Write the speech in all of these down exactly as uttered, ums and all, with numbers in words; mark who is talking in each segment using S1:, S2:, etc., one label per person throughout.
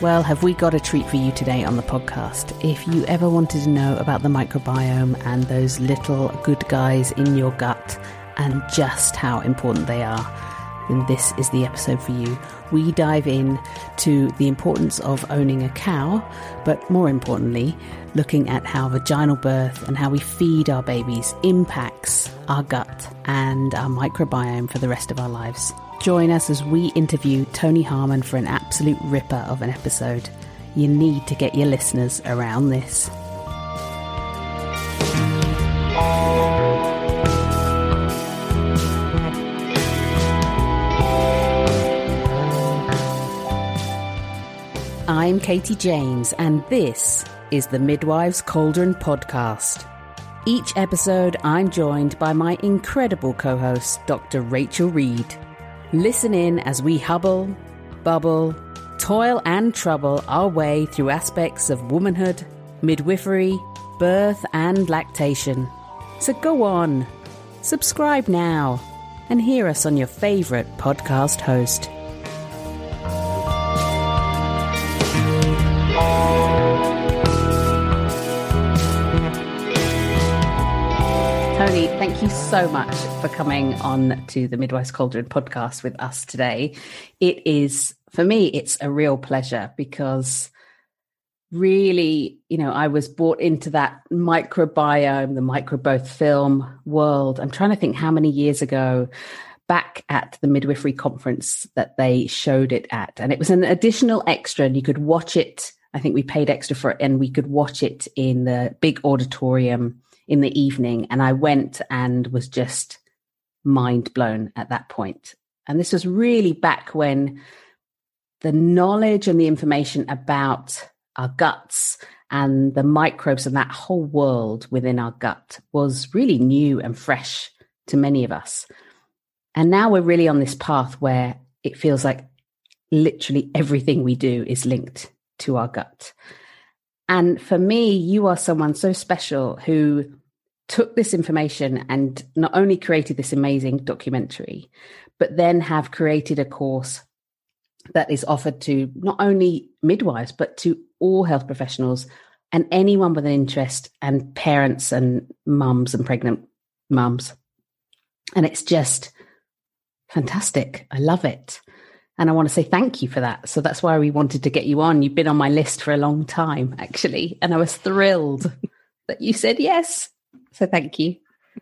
S1: Well, have we got a treat for you today on the podcast? If you ever wanted to know about the microbiome and those little good guys in your gut and just how important they are, then this is the episode for you. We dive in to the importance of owning a cow, but more importantly, looking at how vaginal birth and how we feed our babies impacts our gut and our microbiome for the rest of our lives. Join us as we interview Tony Harmon for an absolute ripper of an episode. You need to get your listeners around this. I'm Katie James, and this is the Midwives Cauldron Podcast. Each episode, I'm joined by my incredible co-host, Doctor Rachel Reed. Listen in as we hubble, bubble, toil and trouble our way through aspects of womanhood, midwifery, birth and lactation. So go on, subscribe now, and hear us on your favourite podcast host. Tony, thank you so much for coming on to the Midwives Cauldron podcast with us today. It is, for me, it's a real pleasure because really, you know, I was brought into that microbiome, the microbirth film world. I'm trying to think how many years ago, back at the midwifery conference that they showed it at. And it was an additional extra and you could watch it. I think we paid extra for it and we could watch it in the big auditorium in the evening, and I went and was just mind blown at that point. And this was really back when the knowledge and the information about our guts and the microbes and that whole world within our gut was really new and fresh to many of us. And now we're really on this path where it feels like literally everything we do is linked to our gut. And for me, you are someone so special who took this information and not only created this amazing documentary, but then have created a course that is offered to not only midwives, but to all health professionals and anyone with an interest, and parents and mums and pregnant mums. And it's just fantastic. I love it. And I want to say thank you for that. So that's why we wanted to get you on. You've been on my list for a long time, actually. And I was thrilled that you said yes. So thank you.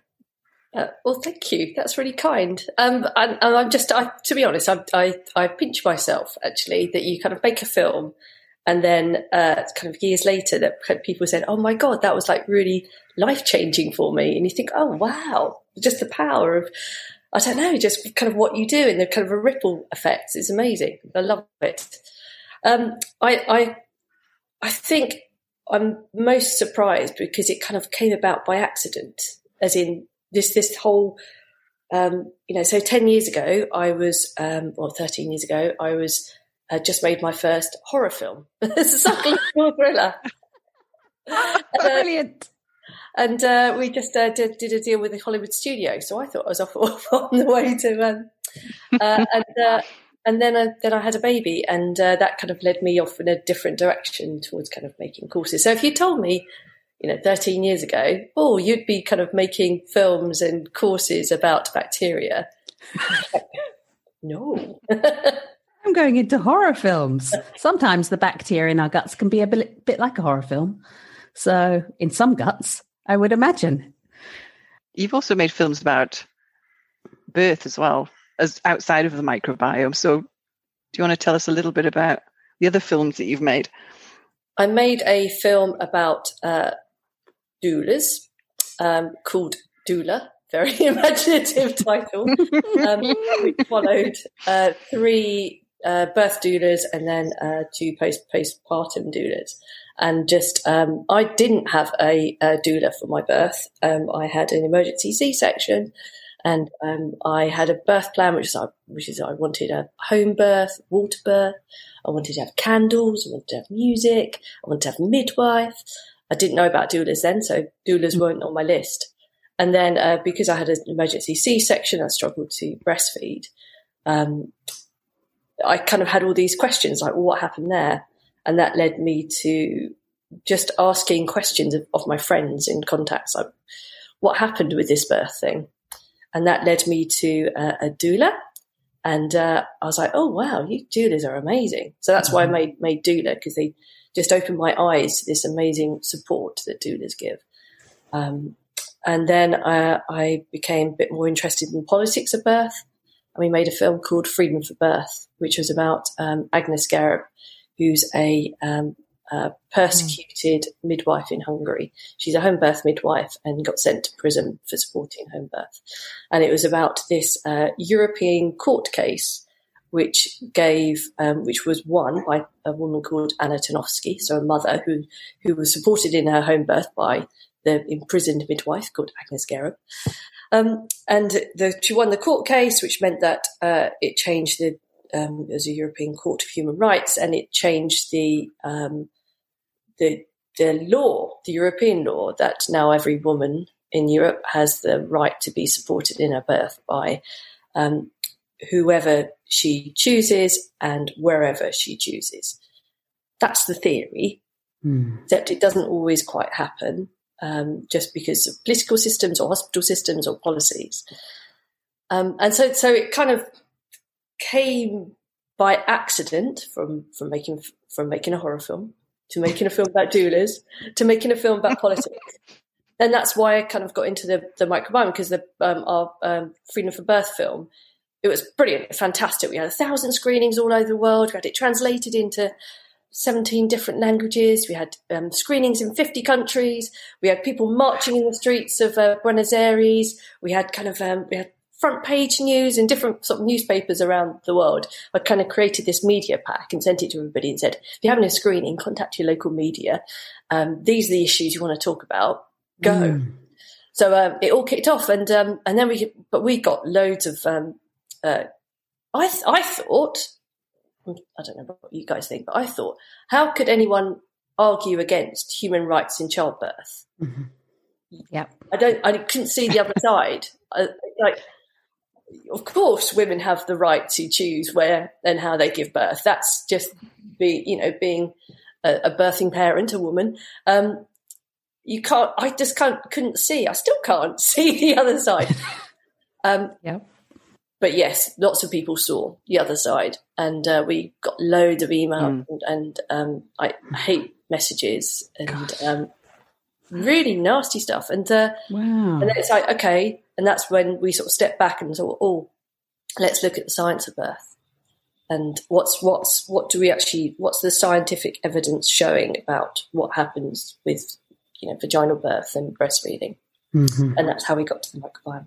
S2: Uh, well, thank you. That's really kind. Um, and, and I'm just, I, to be honest, I, I, I pinch myself, actually, that you kind of make a film and then uh, kind of years later that people said, oh, my God, that was like really life-changing for me. And you think, oh, wow, just the power of, I don't know, just kind of what you do and the kind of a ripple effect is amazing. I love it. Um, I, I, I think I'm most surprised because it kind of came about by accident, as in this, this whole, um, you know, so ten years ago, I was, um, or thirteen years ago, I was, uh, just made my first horror film. It's a psychological thriller.
S1: Brilliant.
S2: And uh, we just uh, did, did a deal with the Hollywood studio, so I thought I was off, off on the way to, um, uh, and uh, and then I, then I had a baby, and uh, that kind of led me off in a different direction towards kind of making courses. So if you told me, you know, thirteen years ago, oh, you'd be kind of making films and courses about bacteria, no.
S1: I'm going into horror films. Sometimes the bacteria in our guts can be a bit, bit like a horror film. So in some guts, I would imagine.
S3: You've also made films about birth as well, as outside of the microbiome. So do you want to tell us a little bit about the other films that you've made?
S2: I made a film about uh, doulas um, called Doula, very imaginative title, um, which followed uh, three uh, birth doulas and then uh, two post postpartum doulas. And just, um, I didn't have a, a doula for my birth. Um, I had an emergency C-section, and um, I had a birth plan, which is, which is I wanted a home birth, water birth. I wanted to have candles. I wanted to have music. I wanted to have a midwife. I didn't know about doulas then, so doulas weren't on my list. And then uh, because I had an emergency C-section, I struggled to breastfeed. Um, I kind of had all these questions like, well, what happened there? And that led me to just asking questions of, of my friends and contacts, like, what happened with this birth thing? And that led me to uh, a doula. And uh, I was like, oh, wow, you doulas are amazing. So that's why I made, made doula, because they just opened my eyes to this amazing support that doulas give. Um, and then uh, I became a bit more interested in the politics of birth. And we made a film called Freedom for Birth, which was about um, Agnes Gerob, who's a um, uh, persecuted mm. midwife in Hungary. She's a home birth midwife and got sent to prison for supporting home birth. And it was about this uh, European court case, which gave, um, which was won by a woman called Anna Tarnowski, so a mother who who was supported in her home birth by the imprisoned midwife called Agnes Gerob. Um, and the, she won the court case, which meant that uh, it changed the Um, as a European Court of Human Rights, and it changed the um, the the law, the European law, that now every woman in Europe has the right to be supported in her birth by um, whoever she chooses and wherever she chooses. That's the theory, mm. except it doesn't always quite happen, um, just because of political systems or hospital systems or policies. Um, and so, so it kind of came by accident from, from making from making a horror film to making a film about doulas to making a film about politics. And that's why I kind of got into the, the microbiome, because the um, our um, Freedom for Birth film, it was brilliant, fantastic. We had a thousand screenings all over the world. We had it translated into seventeen different languages. We had um, screenings in fifty countries. We had people marching in the streets of uh, Buenos Aires. We had kind of um, we had front page news in different sort of newspapers around the world. I kind of created this media pack and sent it to everybody and said, if you're having a screening, contact your local media. Um, these are the issues you want to talk about. Go. Mm. So um, it all kicked off, and um, and then we, but we got loads of. Um, uh, I th- I thought, I don't know what you guys think, but I thought, how could anyone argue against human rights in childbirth?
S1: Mm-hmm. Yeah,
S2: I don't. I couldn't see the other side. I, like. Of course, women have the right to choose where and how they give birth. That's just be, you know, being a, a birthing parent, a woman. Um, you can't. I just can't. Couldn't see. I still can't see the other side. Um,
S1: yeah.
S2: But yes, lots of people saw the other side, and uh, we got loads of email mm. and, and um, I hate messages and um, really nasty stuff. And uh,
S1: wow.
S2: And then it's like, okay. And that's when we sort of stepped back and thought, oh, let's look at the science of birth, and what's what's what do we actually what's the scientific evidence showing about what happens with, you know, vaginal birth and breastfeeding, mm-hmm. and that's how we got to the microbiome.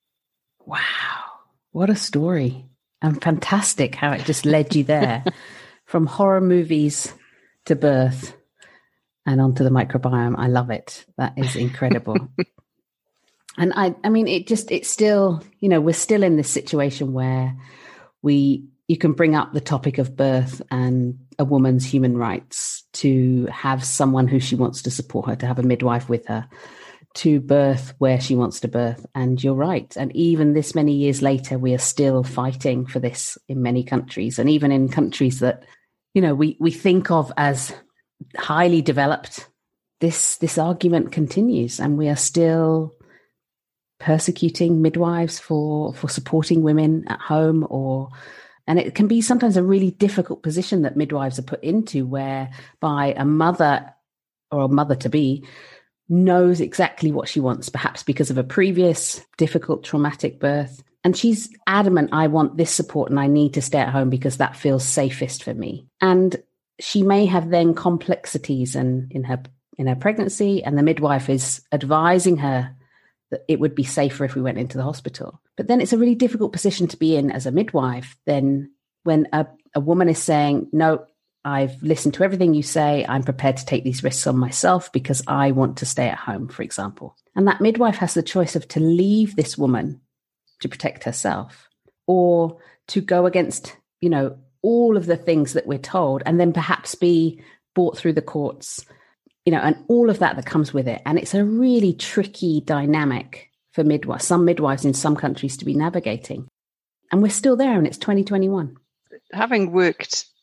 S1: Wow, what a story, and fantastic how it just led you there, from horror movies to birth, and onto the microbiome. I love it. That is incredible. And I, I mean, it just, it's still, you know, we're still in this situation where we, you can bring up the topic of birth and a woman's human rights to have someone who she wants to support her, to have a midwife with her, to birth where she wants to birth. And you're right. And even this many years later, we are still fighting for this in many countries. And even in countries that, you know, we, we think of as highly developed, this, this argument continues, and we are still persecuting midwives for for supporting women at home, or and it can be sometimes a really difficult position that midwives are put into, whereby a mother or a mother to be knows exactly what she wants, perhaps because of a previous difficult traumatic birth, and she's adamant, I want this support and I need to stay at home because that feels safest for me. And she may have then complexities and in her in her pregnancy, and the midwife is advising her that it would be safer if we went into the hospital. But then it's a really difficult position to be in as a midwife. Then when a, a woman is saying, no, I've listened to everything you say, I'm prepared to take these risks on myself because I want to stay at home, for example. And that midwife has the choice of to leave this woman to protect herself, or to go against, you know, all of the things that we're told, and then perhaps be brought through the courts, you know, and all of that that comes with it. And it's a really tricky dynamic for midwives, some midwives in some countries to be navigating. And we're still there, and it's twenty twenty-one.
S3: Having worked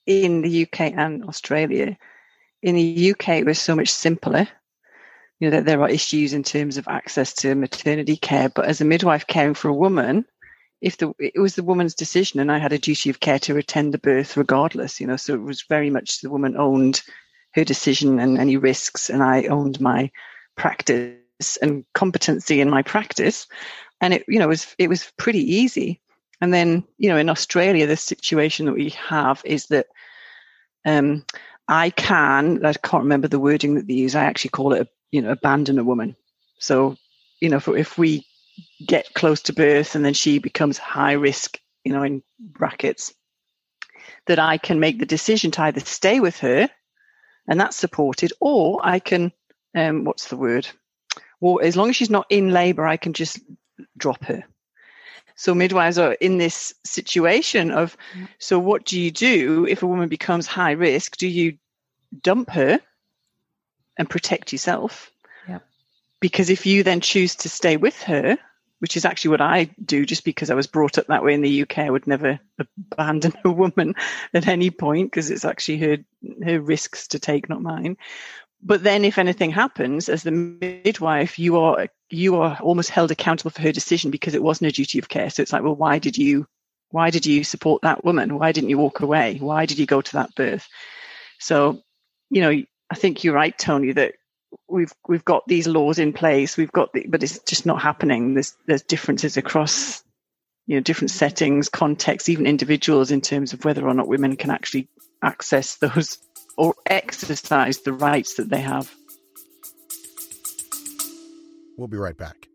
S3: in the U K and Australia. In the U K, it was so much simpler. You know, that there are issues in terms of access to maternity care, but as a midwife caring for a woman, if the it was the woman's decision, and I had a duty of care to attend the birth regardless, you know, so it was very much the woman owned her decision and any risks, and I owned my practice and competency in my practice. And it, you know, it was it was pretty easy. And then, you know, in Australia, the situation that we have is that um, I can, I can't remember the wording that they use, I actually call it, a, you know, abandon a woman. So, you know, if, if we get close to birth and then she becomes high risk, you know, in brackets, that I can make the decision to either stay with her, and that's supported, or I can, um, what's the word? Well, as long as she's not in labour, I can just drop her. So midwives are in this situation of, so what do you do if a woman becomes high risk? Do you dump her and protect yourself?
S1: Yep.
S3: Because if you then choose to stay with her, which is actually what I do, just because I was brought up that way in the U K, I would never abandon a woman at any point, because it's actually her her risks to take, not mine. But then if anything happens, as the midwife, you are you are almost held accountable for her decision, because it wasn't a duty of care. So it's like, well, why did you why did you support that woman? Why didn't you walk away? Why did you go to that birth? So, you know, I think you're right, Tony, that we've we've got these laws in place. We've got the, but it's just not happening. There's there's differences across, you know, different settings, contexts, even individuals, in terms of whether or not women can actually access those or exercise the rights that they have.
S4: We'll be right back.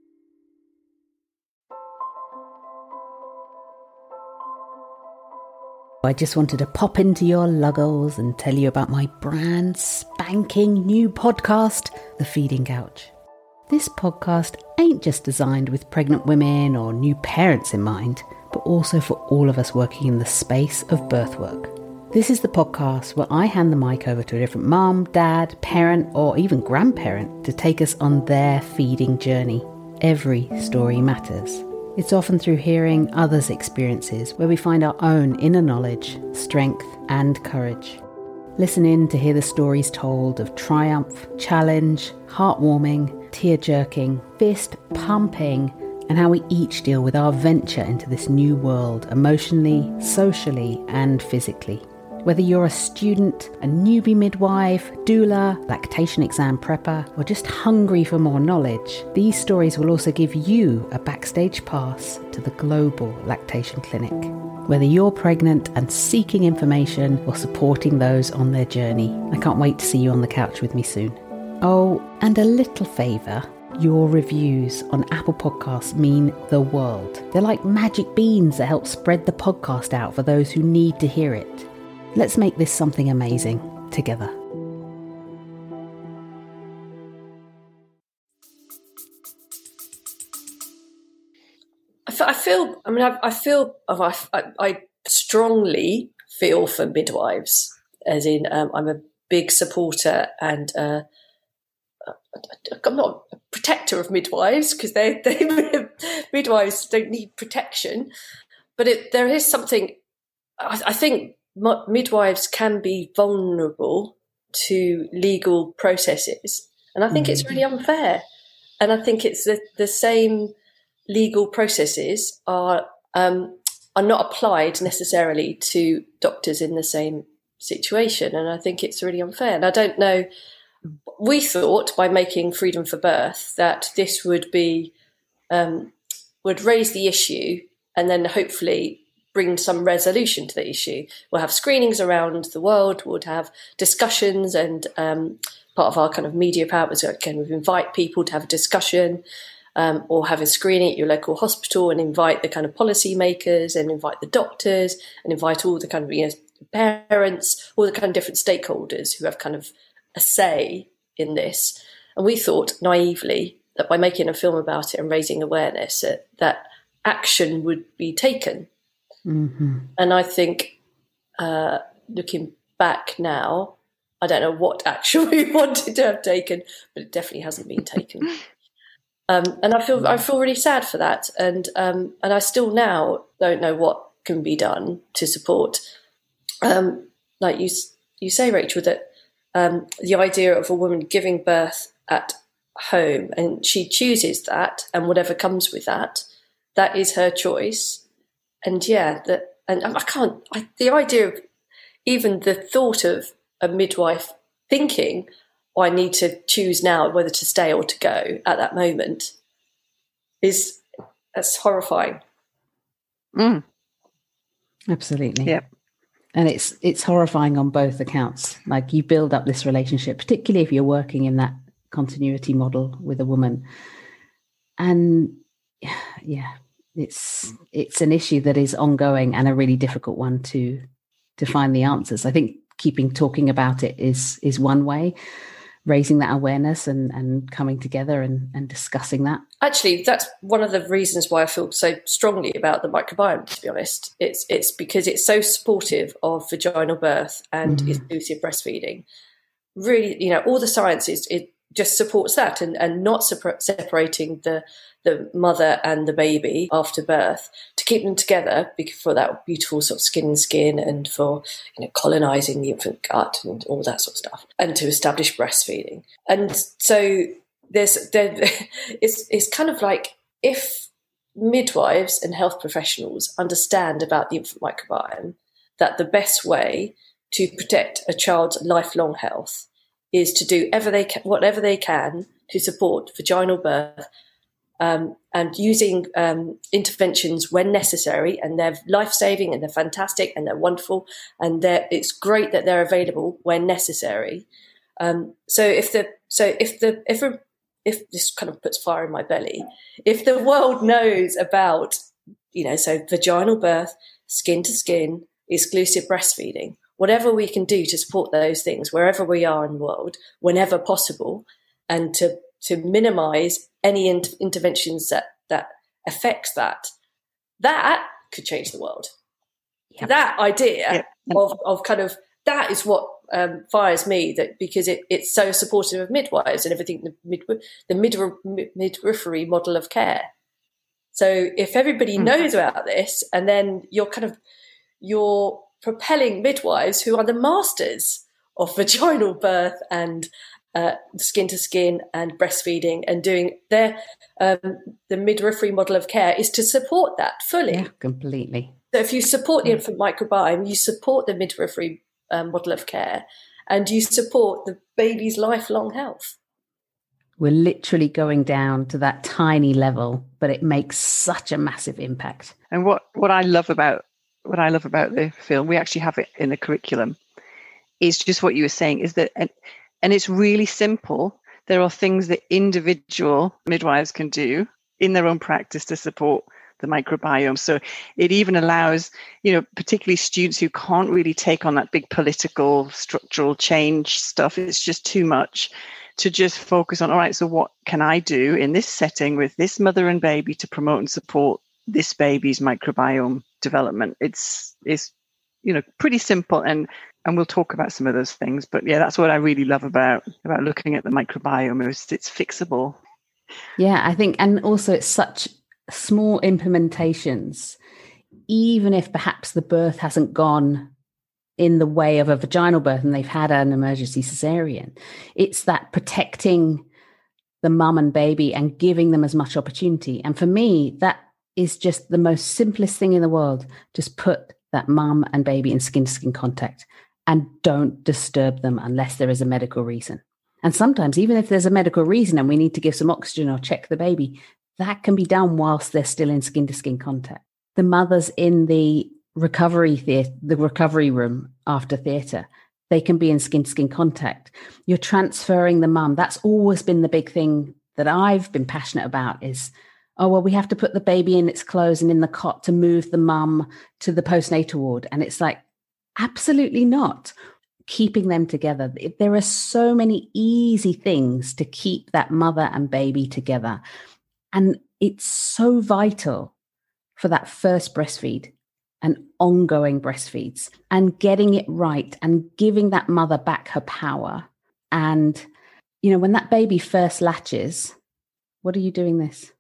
S1: I just wanted to pop into your luggles and tell you about my brand spanking new podcast, The Feeding Couch. This podcast ain't just designed with pregnant women or new parents in mind, but also for all of us working in the space of birth work. This is the podcast where I hand the mic over to a different mum, dad, parent, or even grandparent to take us on their feeding journey. Every story matters. It's often through hearing others' experiences where we find our own inner knowledge, strength, and courage. Listen in to hear the stories told of triumph, challenge, heartwarming, tear-jerking, fist-pumping, and how we each deal with our venture into this new world emotionally, socially, and physically. Whether you're a student, a newbie midwife, doula, lactation exam prepper, or just hungry for more knowledge, these stories will also give you a backstage pass to the global lactation clinic. Whether you're pregnant and seeking information or supporting those on their journey, I can't wait to see you on the couch with me soon. Oh, and a little favour. Your reviews on Apple Podcasts mean the world. They're like magic beans that help spread the podcast out for those who need to hear it. Let's make this something amazing together.
S2: I feel, I mean, I, I feel, I, I strongly feel for midwives, as in um, I'm a big supporter and uh, I'm not a protector of midwives, because they, they midwives don't need protection, but it, there is something, I, I think midwives can be vulnerable to legal processes, and I think mm-hmm. it's really unfair. And I think it's the, the same legal processes are um, are not applied necessarily to doctors in the same situation, and I think it's really unfair. And I don't know. We thought by making Freedom for Birth that this would be um, would raise the issue, and then hopefully bring some resolution to the issue. We'll have screenings around the world. We'll have discussions, and um, part of our kind of media power was can we invite people to have a discussion, um, or have a screening at your local hospital, and invite the kind of policy makers, and invite the doctors, and invite all the kind of, you know, parents, all the kind of different stakeholders who have kind of a say in this. And we thought naively that by making a film about it and raising awareness, that, that action would be taken.
S1: Mm-hmm. And
S2: I think, uh, looking back now, I don't know what action we wanted to have taken, but it definitely hasn't been taken. um, and I feel I feel really sad for that, and um, and I still now don't know what can be done to support um, like you you say, Rachel, that um, the idea of a woman giving birth at home, and she chooses that, and whatever comes with that, that is her choice. And yeah, that, and I can't. I, the idea of even the thought of a midwife thinking, oh, I need to choose now whether to stay or to go at that moment, is that's horrifying.
S3: Mm.
S1: Absolutely.
S3: Yep.
S1: And it's it's horrifying on both accounts. Like, you build up this relationship, particularly if you're working in that continuity model with a woman. And yeah, it's it's an issue that is ongoing and a really difficult one to to find the answers. I think keeping talking about it is is one way, raising that awareness and, and coming together and, and discussing that.
S2: Actually, that's one of the reasons why I feel so strongly about the microbiome, to be honest. It's it's because it's so supportive of vaginal birth and mm. exclusive breastfeeding. Really, you know, all the science is, it just supports that, and, and not separ- separating the the mother and the baby after birth, to keep them together for that beautiful sort of skin and skin, and for, you know, colonizing the infant gut and all that sort of stuff, and to establish breastfeeding. And so there's there, it's it's kind of like, if midwives and health professionals understand about the infant microbiome, that the best way to protect a child's lifelong health is to do ever they can, whatever they can to support vaginal birth, um, and using um, interventions when necessary. And they're life-saving, and they're fantastic, and they're wonderful, and they're, it's great that they're available when necessary. Um, so if the so if the if a, if this kind of puts fire in my belly, if the world knows about, you know, so vaginal birth, skin to skin, exclusive breastfeeding, whatever we can do to support those things wherever we are in the world, whenever possible, and to to minimise any in- interventions that, that affects that, that could change the world. Yep. That idea yep. of, of kind of, that is what um, fires me, that because it, it's so supportive of midwives and everything, the, mid, the mid, midwifery model of care. So if everybody mm-hmm. knows about this, and then you're kind of, you're propelling midwives who are the masters of vaginal birth and uh, skin to skin and breastfeeding, and doing their um, the midwifery model of care is to support that fully.
S1: Yeah, completely.
S2: So if you support the infant microbiome, you support the midwifery um, model of care, and you support the baby's lifelong health.
S1: We're literally going down to that tiny level, but it makes such a massive impact.
S3: And what, what I love about what I love about the film, we actually have it in the curriculum, is just what you were saying, is that, and, and it's really simple. There are things that individual midwives can do in their own practice to support the microbiome. So it even allows, you know, particularly students who can't really take on that big political structural change stuff, it's just too much, to just focus on, all right, so what can I do in this setting with this mother and baby to promote and support this baby's microbiome development? It's, it's, you know, pretty simple, and and we'll talk about some of those things. But yeah, that's what I really love about about looking at the microbiome, is it's fixable.
S1: Yeah, I think, and also it's such small implementations, even if perhaps the birth hasn't gone in the way of a vaginal birth and they've had an emergency cesarean. It's that protecting the mum and baby and giving them as much opportunity. And for me, that is just the most simplest thing in the world. Just put that mum and baby in skin-to-skin contact and don't disturb them unless there is a medical reason. And sometimes, even if there's a medical reason and we need to give some oxygen or check the baby, that can be done whilst they're still in skin-to-skin contact. The mothers in the recovery theatre, the recovery room after theatre, they can be in skin-to-skin contact. You're transferring the mum. That's always been the big thing that I've been passionate about, is, oh, well, we have to put the baby in its clothes and in the cot to move the mum to the postnatal ward. And it's like, absolutely not. Keeping them together. There are so many easy things to keep that mother and baby together. And it's so vital for that first breastfeed and ongoing breastfeeds, and getting it right and giving that mother back her power. And, you know, when that baby first latches, what are you doing this?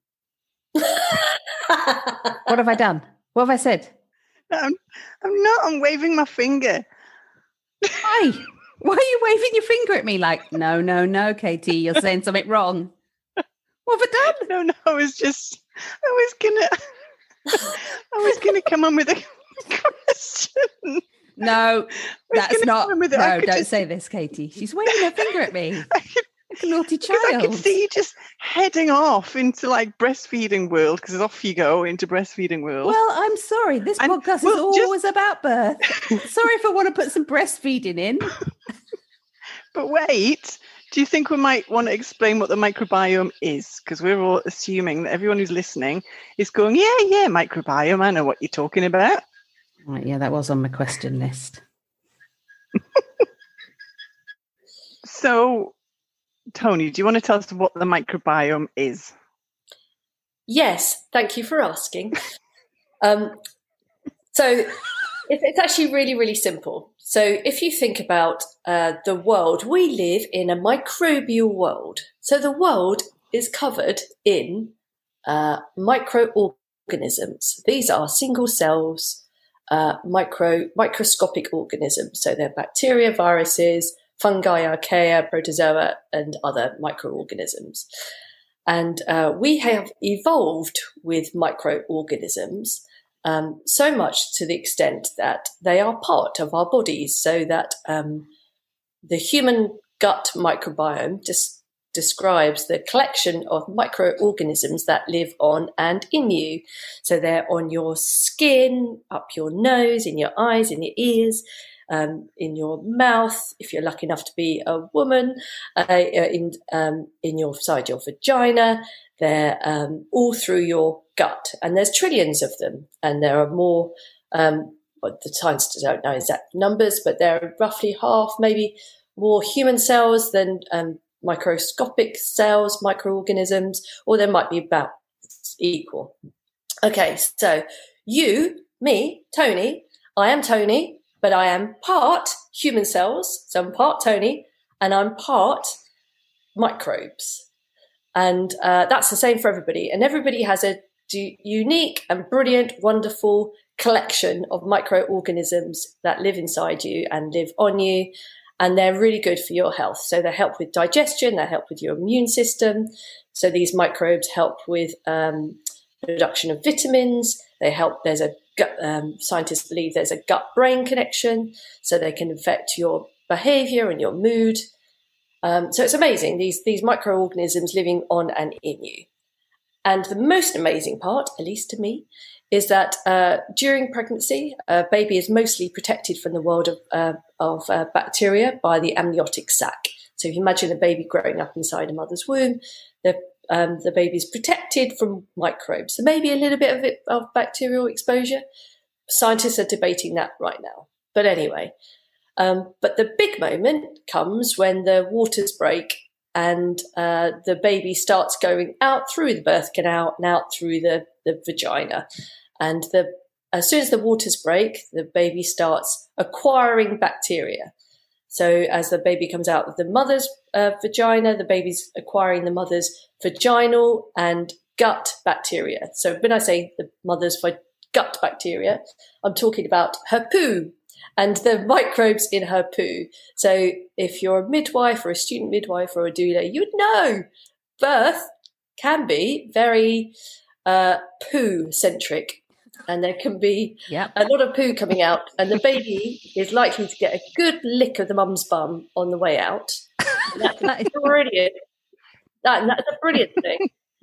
S1: What have I done? What have I said?
S3: No, I'm, I'm not. I'm waving my finger.
S1: Why? Why are you waving your finger at me like, no, no, no, Katie, you're saying something wrong? What have I done?
S3: No, no, I was just, I was gonna, I was gonna come on with a question.
S1: No, that's not, no, don't
S3: just,
S1: say this, Katie. She's waving her finger at me.
S3: Could,
S1: like a naughty child.
S3: I could see you just heading off into like breastfeeding world, because off you go into breastfeeding world.
S1: Well, I'm sorry. This
S3: and,
S1: podcast
S3: well,
S1: is always
S3: just,
S1: about birth. Sorry if I want to put some breastfeeding in.
S3: But wait, do you think we might want to explain what the microbiome is? Because we're all assuming that everyone who's listening is going, yeah, yeah, microbiome, I know what you're talking about.
S1: Right, yeah, that was on my question list.
S3: So, Tony, do you want to tell us what the microbiome is?
S2: Yes, thank you for asking. um, so it's actually really, really simple. So if you think about uh, the world, we live in a microbial world. So the world is covered in uh, microorganisms. These are single cells, uh, micro microscopic organisms. So they're bacteria, viruses, fungi, archaea, protozoa, and other microorganisms. And uh, we have evolved with microorganisms um, so much to the extent that they are part of our bodies, so that um, the human gut microbiome just describes the collection of microorganisms that live on and in you. So they're on your skin, up your nose, in your eyes, in your ears, Um, in your mouth, if you're lucky enough to be a woman, uh, in um, in your side your vagina. They're um, all through your gut, and there's trillions of them, and there are more. Um, well, the scientists don't know exact numbers, but there are roughly half, maybe more human cells than um, microscopic cells, microorganisms, or there might be about equal. Okay, so you, me, Tony, I am Tony. But I am part human cells, so I'm part Tony, and I'm part microbes. And uh, that's the same for everybody. And everybody has a d- unique and brilliant, wonderful collection of microorganisms that live inside you and live on you. And they're really good for your health. So they help with digestion, they help with your immune system. So these microbes help with um, production of vitamins. They help, there's a Gut, um, scientists believe there's a gut-brain connection, so they can affect your behavior and your mood. Um, so it's amazing, these, these microorganisms living on and in you. And the most amazing part, at least to me, is that uh, during pregnancy, a baby is mostly protected from the world of, uh, of uh, bacteria by the amniotic sac. So if you imagine a baby growing up inside a mother's womb, the Um, the baby's protected from microbes. So maybe a little bit of, it, of bacterial exposure. Scientists are debating that right now. But anyway, um, but the big moment comes when the waters break and uh, the baby starts going out through the birth canal and out through the, the vagina. And the, as soon as the waters break, the baby starts acquiring bacteria. So as the baby comes out of the mother's uh, vagina, the baby's acquiring the mother's vaginal and gut bacteria. So when I say the mother's gut bacteria, I'm talking about her poo and the microbes in her poo. So if you're a midwife or a student midwife or a doula, you'd know birth can be very uh, poo-centric. And there can be
S1: yep.
S2: a lot of poo coming out, and the baby is likely to get a good lick of the mum's bum on the way out. That's that is brilliant. That, that's a brilliant thing.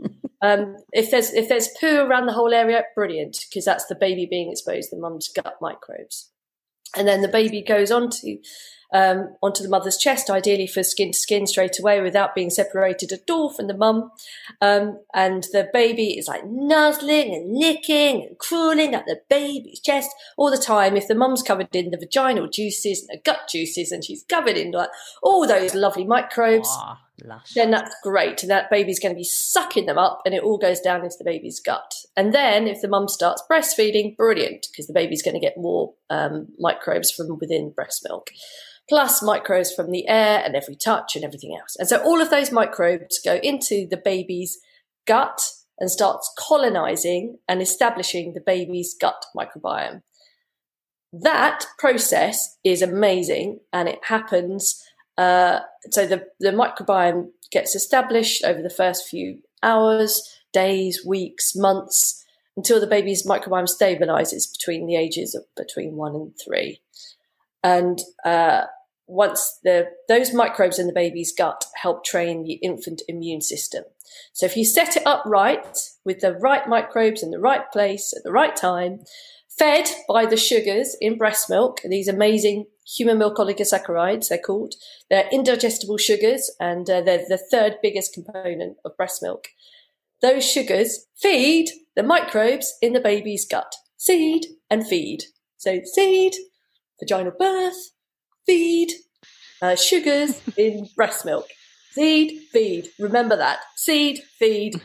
S2: Um, if there's if there's poo around the whole area, brilliant, because that's the baby being exposed to the mum's gut microbes. And then the baby goes on to um, onto the mother's chest, ideally for skin to skin straight away without being separated at all from the mum. Um, and the baby is like nuzzling and licking and crawling at the baby's chest all the time. If the mum's covered in the vaginal juices and the gut juices and she's covered in like all those lovely microbes,
S1: oh, lush. Then
S2: that's great. And that baby's going to be sucking them up and it all goes down into the baby's gut. And then if the mum starts breastfeeding, brilliant, because the baby's going to get more um, microbes from within breast milk, plus microbes from the air and every touch and everything else. And so all of those microbes go into the baby's gut and starts colonizing and establishing the baby's gut microbiome. That process is amazing, and it happens. Uh, so the, the microbiome gets established over the first few hours, days, weeks, months, until the baby's microbiome stabilizes between the ages of between one and three. And uh, once the those microbes in the baby's gut help train the infant immune system. So if you set it up right, with the right microbes in the right place at the right time, fed by the sugars in breast milk, these amazing human milk oligosaccharides, they're called. They're indigestible sugars, and uh, they're the third biggest component of breast milk. Those sugars feed the microbes in the baby's gut. Seed and feed. So seed, vaginal birth, feed, uh, sugars in breast milk. Seed, feed. Remember that. Seed, feed.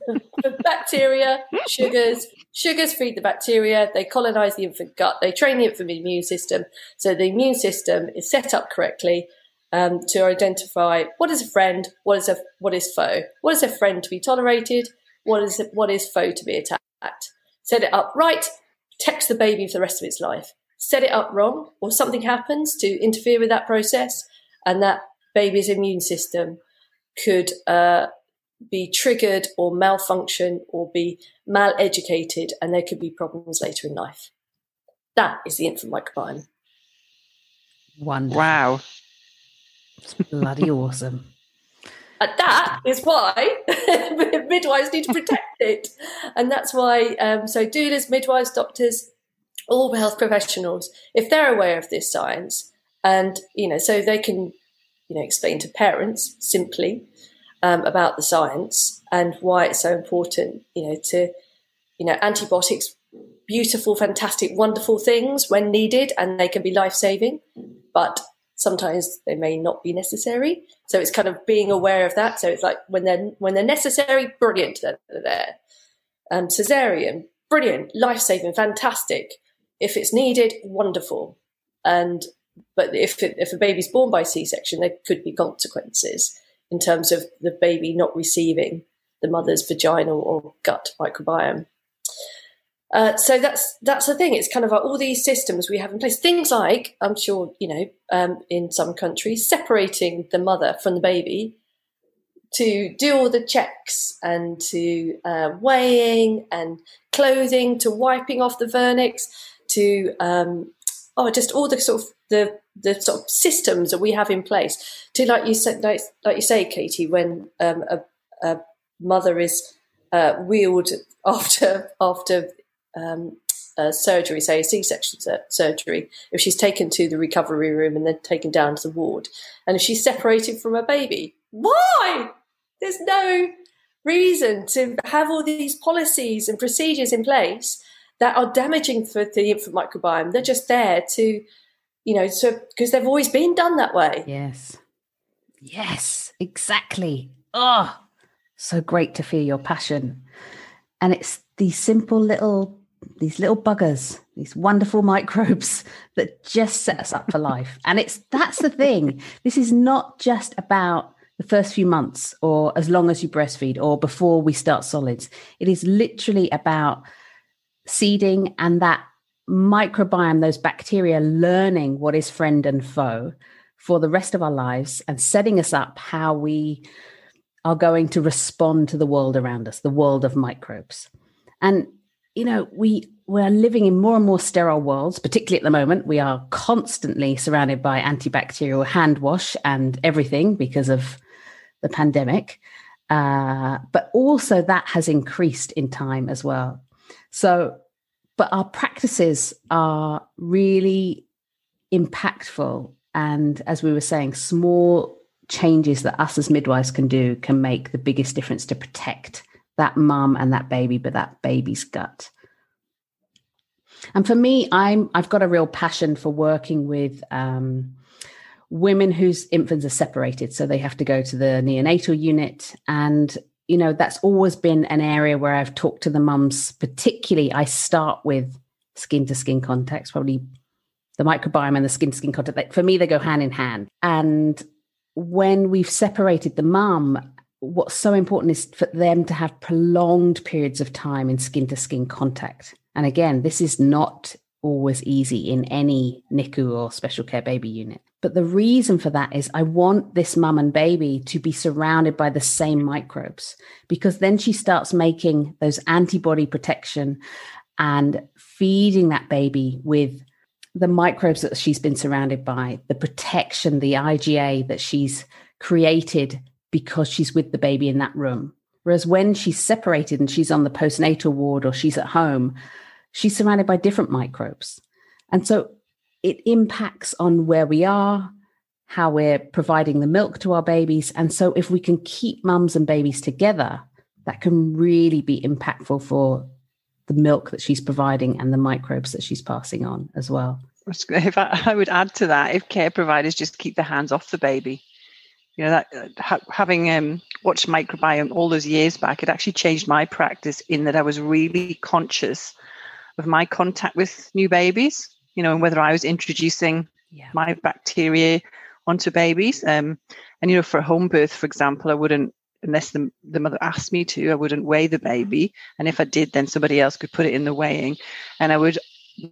S2: Bacteria, sugars. Sugars feed the bacteria. They colonize the infant gut. They train the infant immune system. So the immune system is set up correctly um, to identify what is a friend, what is a what is foe. What is a friend to be tolerated? What is what is foe to be attacked? Set it up right, protects the baby for the rest of its life. Set it up wrong, or something happens to interfere with that process, and that baby's immune system could uh, be triggered or malfunction or be mal-educated, and there could be problems later in life. That is the infant microbiome.
S1: Wonderful.
S3: Wow.
S1: It's bloody awesome.
S2: And that is why midwives need to protect it. And that's why, um, so doulas, midwives, doctors, all health professionals, if they're aware of this science, and, you know, so they can, you know, explain to parents simply um, about the science and why it's so important, you know, to, you know, antibiotics, beautiful, fantastic, wonderful things when needed, and they can be life-saving, but sometimes they may not be necessary. So it's kind of being aware of that. So it's like when they're when they're necessary, brilliant, they're there. Um, cesarean, brilliant, life-saving, fantastic. If it's needed, wonderful. And but if it, if a baby's born by C-section, there could be consequences in terms of the baby not receiving the mother's vaginal or gut microbiome. Uh, so that's that's the thing. It's kind of like all these systems we have in place. Things like, I'm sure, you know, um, in some countries, separating the mother from the baby to do all the checks and to uh, weighing and clothing, to wiping off the vernix, to um, oh, just all the sort of the the sort of systems that we have in place. To like you said, like, like you say, Katie, when um, a, a mother is uh, wheeled after after. Um, uh, surgery, say a C-section sur- surgery, if she's taken to the recovery room and then taken down to the ward, and if she's separated from her baby, why? There's no reason to have all these policies and procedures in place that are damaging for the infant microbiome. They're just there to, you know, so because they've always been done that way.
S1: Yes. Yes, exactly. Oh, so great to feel your passion. And it's these simple little these little buggers, these wonderful microbes that just set us up for life. And it's that's the thing. This is not just about the first few months or as long as you breastfeed or before we start solids. It is literally about seeding and that microbiome, those bacteria learning what is friend and foe for the rest of our lives and setting us up how we are going to respond to the world around us, the world of microbes. And you know, we we're living in more and more sterile worlds, particularly at the moment. We are constantly surrounded by antibacterial hand wash and everything because of the pandemic. Uh, but also that has increased in time as well. So, but our practices are really impactful. And as we were saying, small changes that us as midwives can do can make the biggest difference to protect that mum and that baby, but that baby's gut. And for me, I'm, I've got a real passion for working with um, women whose infants are separated. So they have to go to the neonatal unit. And, you know, that's always been an area where I've talked to the mums, particularly I start with skin to skin contacts, probably the microbiome and the skin to skin contact. For me, they go hand in hand. And when we've separated the mum, what's so important is for them to have prolonged periods of time in skin to skin contact. And again, this is not always easy in any N I C U or special care baby unit. But the reason for that is I want this mum and baby to be surrounded by the same microbes, because then she starts making those antibody protection and feeding that baby with the microbes that she's been surrounded by, the protection, the I G A that she's created because she's with the baby in that room. Whereas when she's separated and she's on the postnatal ward or she's at home, she's surrounded by different microbes. And so it impacts on where we are, how we're providing the milk to our babies. And so if we can keep mums and babies together, that can really be impactful for the milk that she's providing and the microbes that she's passing on as well.
S3: If I, I would add to that, if care providers just keep their hands off the baby, you know, that uh, ha- having um, watched microbiome all those years back, it actually changed my practice in that I was really conscious of my contact with new babies, you know, and whether I was introducing yeah. my bacteria onto babies. Um, and, you know, for a home birth, for example, I wouldn't, unless the, the mother asked me to, I wouldn't weigh the baby. And if I did, then somebody else could put it in the weighing. And I would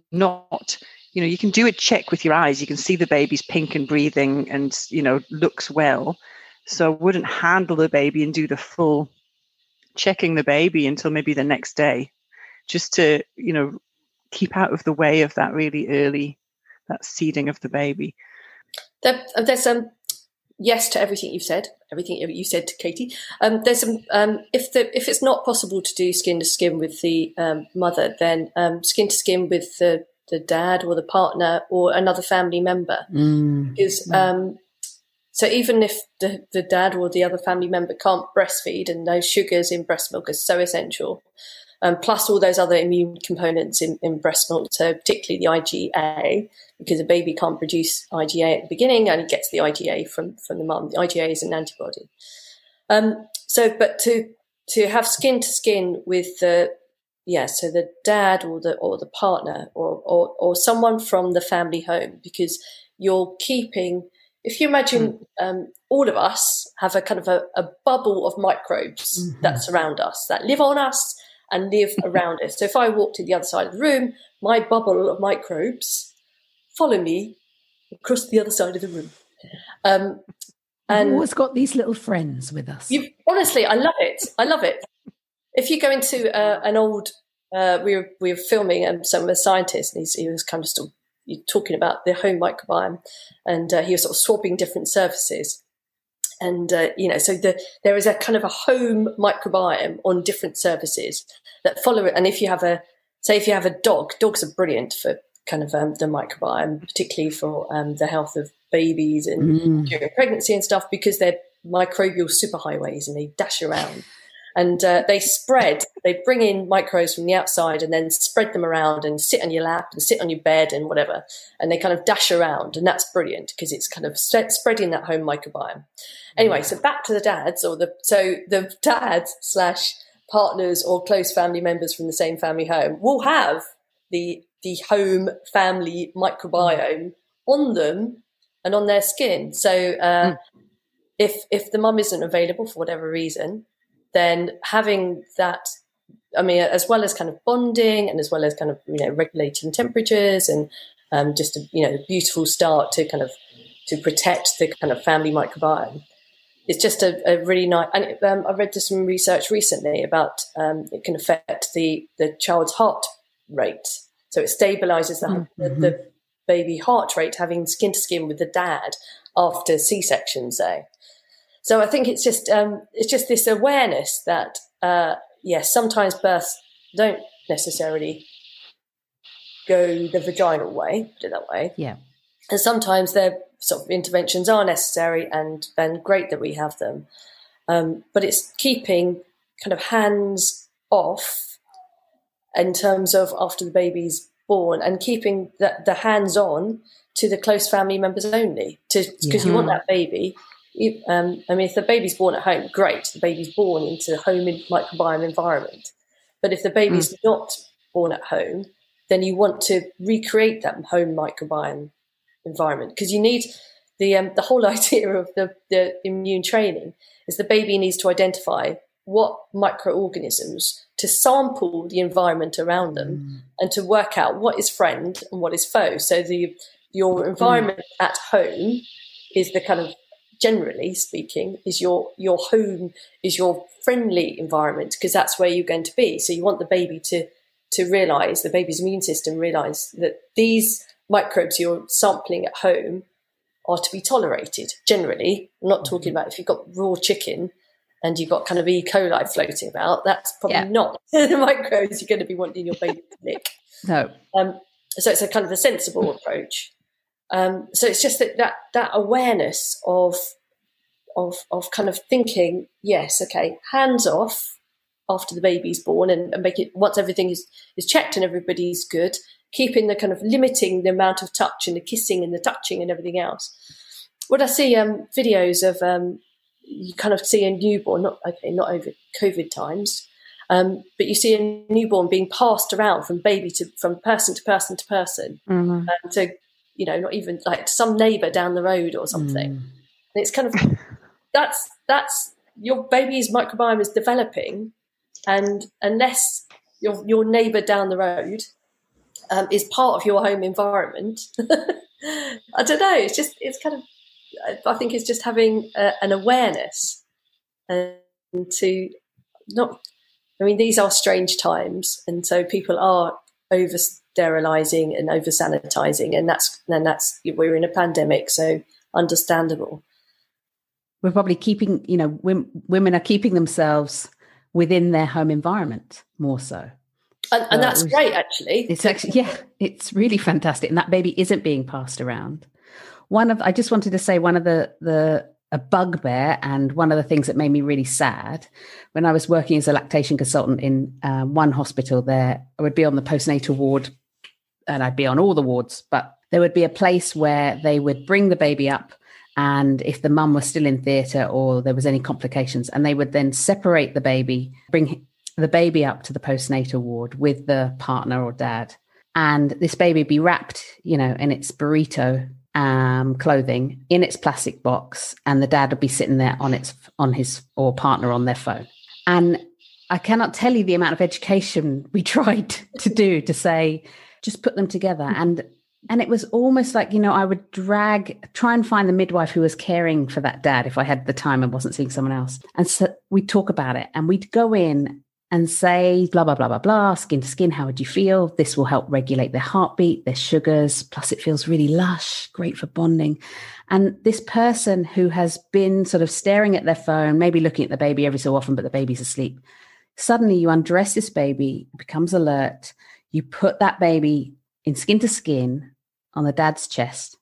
S3: not, you know, you can do a check with your eyes. You can see the baby's pink and breathing and, you know, looks well. So I wouldn't handle the baby and do the full checking the baby until maybe the next day, just to, you know, keep out of the way of that really early, that seeding of the baby.
S2: There, there's um yes to everything you've said, everything you said to Katie. Um, there's some um if the if it's not possible to do skin to skin with the um, mother, then um, skin to skin with the the dad or the partner or another family member.
S1: Mm.
S2: Because um, so even if the, the dad or the other family member can't breastfeed, and those sugars in breast milk are so essential, um, plus all those other immune components in, in breast milk, so particularly the I G A, because a baby can't produce I G A at the beginning and it gets the I G A from, from the mum. The I G A is an antibody. Um, so, but to to have skin to skin with the yeah, so the dad or the or the partner or, or or someone from the family home, because you're keeping. If you imagine mm. um, all of us have a kind of a, a bubble of microbes mm-hmm. that surround us, that live on us and live around us. So if I walk to the other side of the room, my bubble of microbes follow me across the other side of the room. Um, and
S1: We've always got these little friends with us.
S2: You, honestly, I love it. I love it. If you go into uh, an old, uh, we were we were filming um, some of the scientists, and he's, he was kind of still talking about the home microbiome, and uh, he was sort of swapping different surfaces, and uh, you know, so the, there is a kind of a home microbiome on different surfaces that follow it. And if you have a, say, if you have a dog, dogs are brilliant for kind of um, the microbiome, particularly for um, the health of babies and mm. during pregnancy and stuff, because they're microbial superhighways and they dash around. And uh, they spread, they bring in microbes from the outside and then spread them around and sit on your lap and sit on your bed and whatever. And they kind of dash around. And that's brilliant because it's kind of spreading that home microbiome. Anyway, so back to the dads or the, so the dads slash partners or close family members from the same family home will have the, the home family microbiome on them and on their skin. So uh, mm. if, if the mum isn't available for whatever reason, then having that, I mean, as well as kind of bonding and as well as kind of, you know, regulating temperatures and um, just, a, you know, a beautiful start to kind of, to protect the kind of family microbiome. It's just a, a really nice, and it, um, I read some research recently about um, it can affect the, the child's heart rate. So it stabilizes the, mm-hmm. the, the baby heart rate, having skin to skin with the dad after C-section, say. So I think it's just um, it's just this awareness that uh, yes, sometimes births don't necessarily go the vaginal way, put it that way.
S1: Yeah,
S2: and sometimes their sort of interventions are necessary and and great that we have them. Um, but it's keeping kind of hands off in terms of after the baby's born, and keeping the, the hands on to the close family members only, to because yeah. you want that baby. You, um, I mean, if the baby's born at home, great. The baby's born into a home microbiome environment. But if the baby's mm. not born at home, then you want to recreate that home microbiome environment, because you need the um, the whole idea of the, the immune training is the baby needs to identify what microorganisms, to sample the environment around them, mm. and to work out what is friend and what is foe. So the your environment mm. at home is the kind of, generally speaking, is your your home is your friendly environment, because that's where you're going to be. So you want the baby to to realise, the baby's immune system realise that these microbes you're sampling at home are to be tolerated. Generally, I'm not talking about if you've got raw chicken and you've got kind of E. coli floating about, that's probably yeah. not the microbes you're going to be wanting your baby to lick.
S1: No.
S2: Um, so it's a kind of a sensible approach. Um, so it's just that, that that awareness of of of kind of thinking, yes, okay, hands off after the baby's born, and, and make it, once everything is, is checked and everybody's good, keeping the kind of limiting the amount of touch and the kissing and the touching and everything else. When I see um, videos of um, you kind of see a newborn, not okay, not over COVID times, um, but you see a newborn being passed around from baby to from person to person to person,
S1: mm-hmm.
S2: um, to, you know, not even like some neighbour down the road or something. Mm. And it's kind of that's that's your baby's microbiome is developing, and unless your your neighbour down the road um, is part of your home environment, I don't know. It's just it's kind of. I think it's just having a, an awareness, and to not. I mean, these are strange times, and so people are over sterilising and over sanitising, and that's and that's we're in a pandemic, so understandable.
S1: We're probably keeping, you know, women, women are keeping themselves within their home environment more so,
S2: and, and uh, that's great. Actually,
S1: it's actually yeah, it's really fantastic, and that baby isn't being passed around. One of, I just wanted to say one of the, the, a bugbear, and one of the things that made me really sad when I was working as a lactation consultant in uh, one hospital there, I would be on the postnatal ward, and I'd be on all the wards, but there would be a place where they would bring the baby up, and if the mum was still in theatre or there was any complications, and they would then separate the baby, bring the baby up to the postnatal ward with the partner or dad. And this baby would be wrapped, you know, in its burrito um, clothing, in its plastic box, and the dad would be sitting there on its on his or partner on their phone. And I cannot tell you the amount of education we tried to do to say, just put them together. And and it was almost like, you know, I would drag, try and find the midwife who was caring for that dad if I had the time and wasn't seeing someone else. And so we'd talk about it, and we'd go in and say, blah, blah, blah, blah, blah, skin to skin, how would you feel? This will help regulate their heartbeat, their sugars, plus it feels really lush, great for bonding. And this person who has been sort of staring at their phone, maybe looking at the baby every so often, but the baby's asleep, suddenly you undress this baby, it becomes alert, you put that baby in skin to skin on the dad's chest,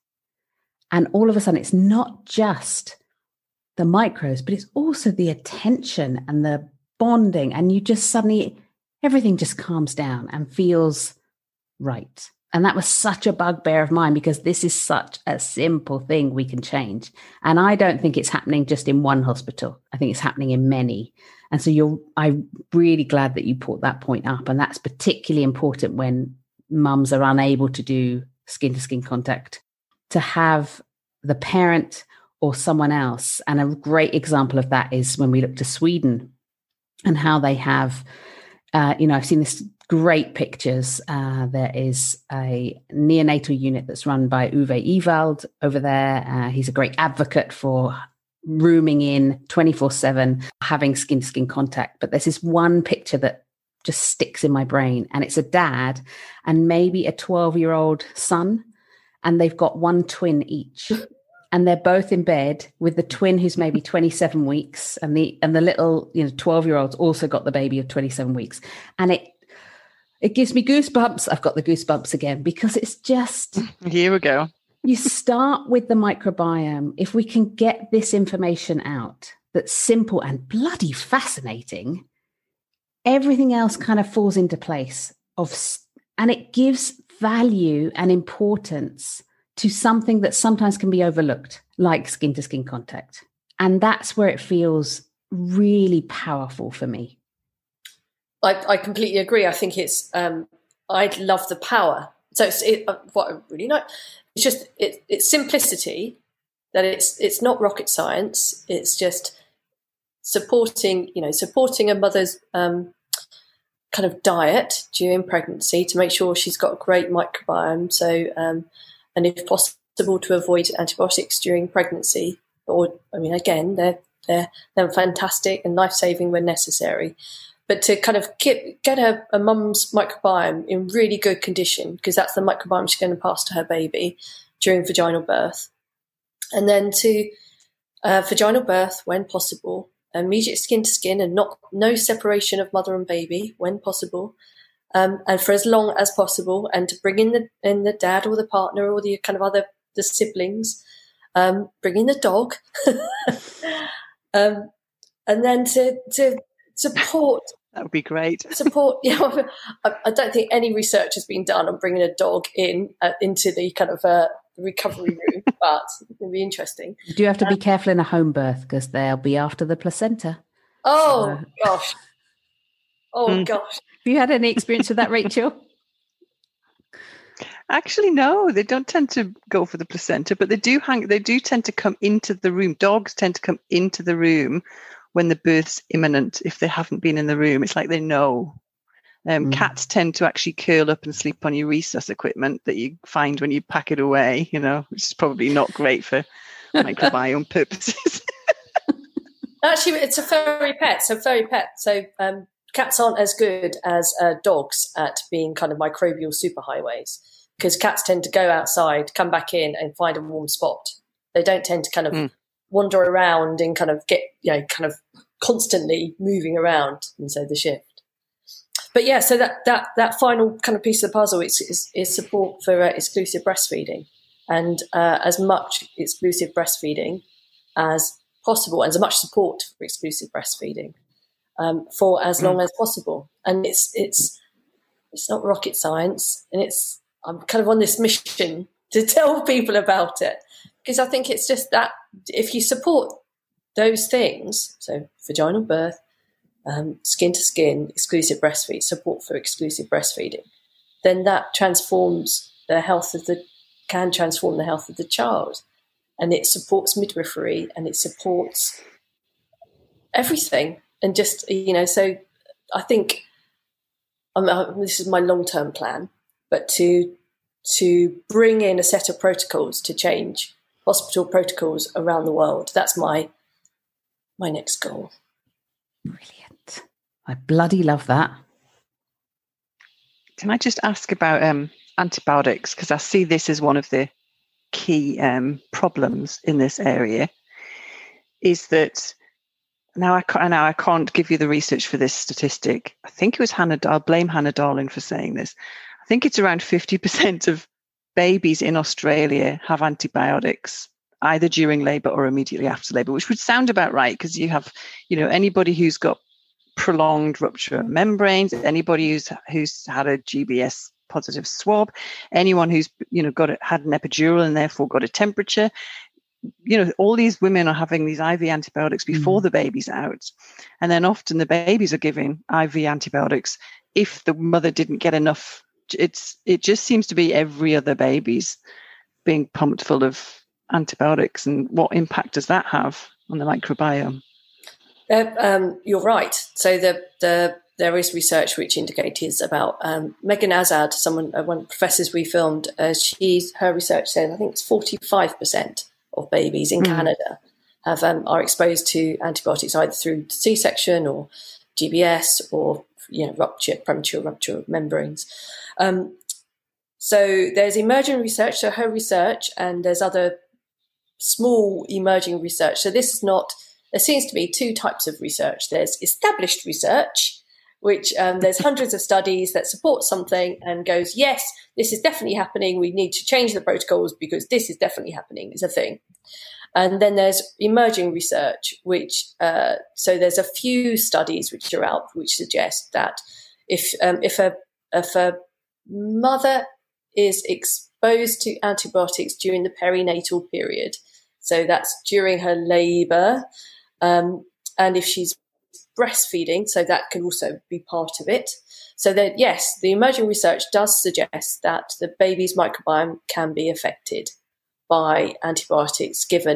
S1: and all of a sudden it's not just the micros, but it's also the attention and the bonding, and you just suddenly, everything just calms down and feels right. And that was such a bugbear of mine, because this is such a simple thing we can change. And I don't think it's happening just in one hospital. I think it's happening in many. And so you're, I'm really glad that you put that point up. And that's particularly important when mums are unable to do skin to skin contact, to have the parent or someone else. And a great example of that is when we look to Sweden, and how they have, uh, you know, I've seen this great pictures. Uh, there is a neonatal unit that's run by Uwe Ewald over there. Uh, he's a great advocate for rooming in twenty-four seven, having skin-to-skin contact. But there's this one picture that just sticks in my brain, and it's a dad and maybe a twelve-year-old son, and they've got one twin each. And they're both in bed with the twin who's maybe twenty-seven weeks, and the and the little, you know, twelve-year-old's also got the baby of twenty-seven weeks. And it it gives me goosebumps. I've got the goosebumps again, because it's just,
S3: here we go.
S1: You start with the microbiome. If we can get this information out that's simple and bloody fascinating, everything else kind of falls into place. Of and it gives value and importance to something that sometimes can be overlooked, like skin-to-skin contact. And that's where it feels really powerful for me.
S2: I, I completely agree. I think it's, um, I love the power. So it's it, uh, what I really like. It's just, it, it's simplicity, that it's it's not rocket science. It's just supporting, you know, supporting a mother's um, kind of diet during pregnancy to make sure she's got a great microbiome. So, um, and if possible, to avoid antibiotics during pregnancy. Or, I mean, again, they're they're they're fantastic and life saving when necessary. But to kind of get get a, a mum's microbiome in really good condition, because that's the microbiome she's going to pass to her baby during vaginal birth, and then to uh, vaginal birth when possible. Immediate skin to skin and not no separation of mother and baby when possible, um, and for as long as possible, and to bring in the in the dad or the partner or the kind of other the siblings, um, bring in the dog, um, and then to to support.
S3: That would be great.
S2: Support. Yeah, I, I don't think any research has been done on bringing a dog in uh, into the kind of uh, recovery room, but it'll be interesting.
S1: You do have to be careful in a home birth because they'll be after the placenta.
S2: Oh
S1: so.
S2: gosh! Oh
S3: Mm.
S2: gosh!
S1: Have you had any experience with that, Rachel?
S3: Actually, no, they don't tend to go for the placenta, but they do hang. They do tend to come into the room. Dogs tend to come into the room when the birth's imminent. If they haven't been in the room, it's like they know. Um, mm. Cats tend to actually curl up and sleep on your resus equipment that you find when you pack it away, you know, which is probably not great for microbiome purposes.
S2: Actually, it's a furry pet. So furry pet. So um, cats aren't as good as uh, dogs at being kind of microbial superhighways, because cats tend to go outside, come back in and find a warm spot. They don't tend to kind of mm. wander around and kind of get, you know, kind of constantly moving around inside the shift. But yeah, so that, that, that final kind of piece of the puzzle is, is, is support for uh, exclusive breastfeeding, and uh, as much exclusive breastfeeding as possible, and as much support for exclusive breastfeeding um, for as long mm. as possible. And it's it's it's not rocket science, and it's I'm kind of on this mission to tell people about it, because I think it's just that if you support those things, so vaginal birth, Um, skin to skin, exclusive breastfeed, support for exclusive breastfeeding, then that transforms the health of the, can transform the health of the child. And it supports midwifery and it supports everything. And just, you know, so I think um, this is my long-term plan, but to, to bring in a set of protocols to change hospital protocols around the world, that's my, my next goal.
S1: Brilliant. I bloody love that.
S3: Can I just ask about um, antibiotics? Because I see this as one of the key um, problems in this area. Is that now I can't, now I can't give you the research for this statistic. I think it was Hannah. I'll blame Hannah Darling for saying this. I think it's around fifty percent of babies in Australia have antibiotics either during labour or immediately after labour, which would sound about right, because you have, you know, anybody who's got prolonged rupture of membranes, anybody who's who's had a G B S positive swab, anyone who's, you know, got a, had an epidural and therefore got a temperature, you know, all these women are having these I V antibiotics before mm. the baby's out, and then often the babies are giving I V antibiotics if the mother didn't get enough. It's it just seems to be every other baby's being pumped full of antibiotics, and what impact does that have on the microbiome?
S2: Uh, um, you're right. So the, the there is research which indicates about um, Megan Azad, someone uh, one of the professors we filmed. Uh, she's her research says I think it's forty-five percent of babies in mm. Canada have um, are exposed to antibiotics either through C-section or G B S or, you know, rupture, premature rupture of membranes. Um, so there's emerging research. So her research, and there's other small emerging research. So this is not. There seems to be two types of research. There's established research, which um, there's hundreds of studies that support something and goes, yes, this is definitely happening. We need to change the protocols because this is definitely happening. It's a thing. And then there's emerging research, which uh, so there's a few studies which are out which suggest that if um, if a if a mother is exposed to antibiotics during the perinatal period, so that's during her labour. Um, and if she's breastfeeding, so that can also be part of it. So that, yes, the emerging research does suggest that the baby's microbiome can be affected by antibiotics given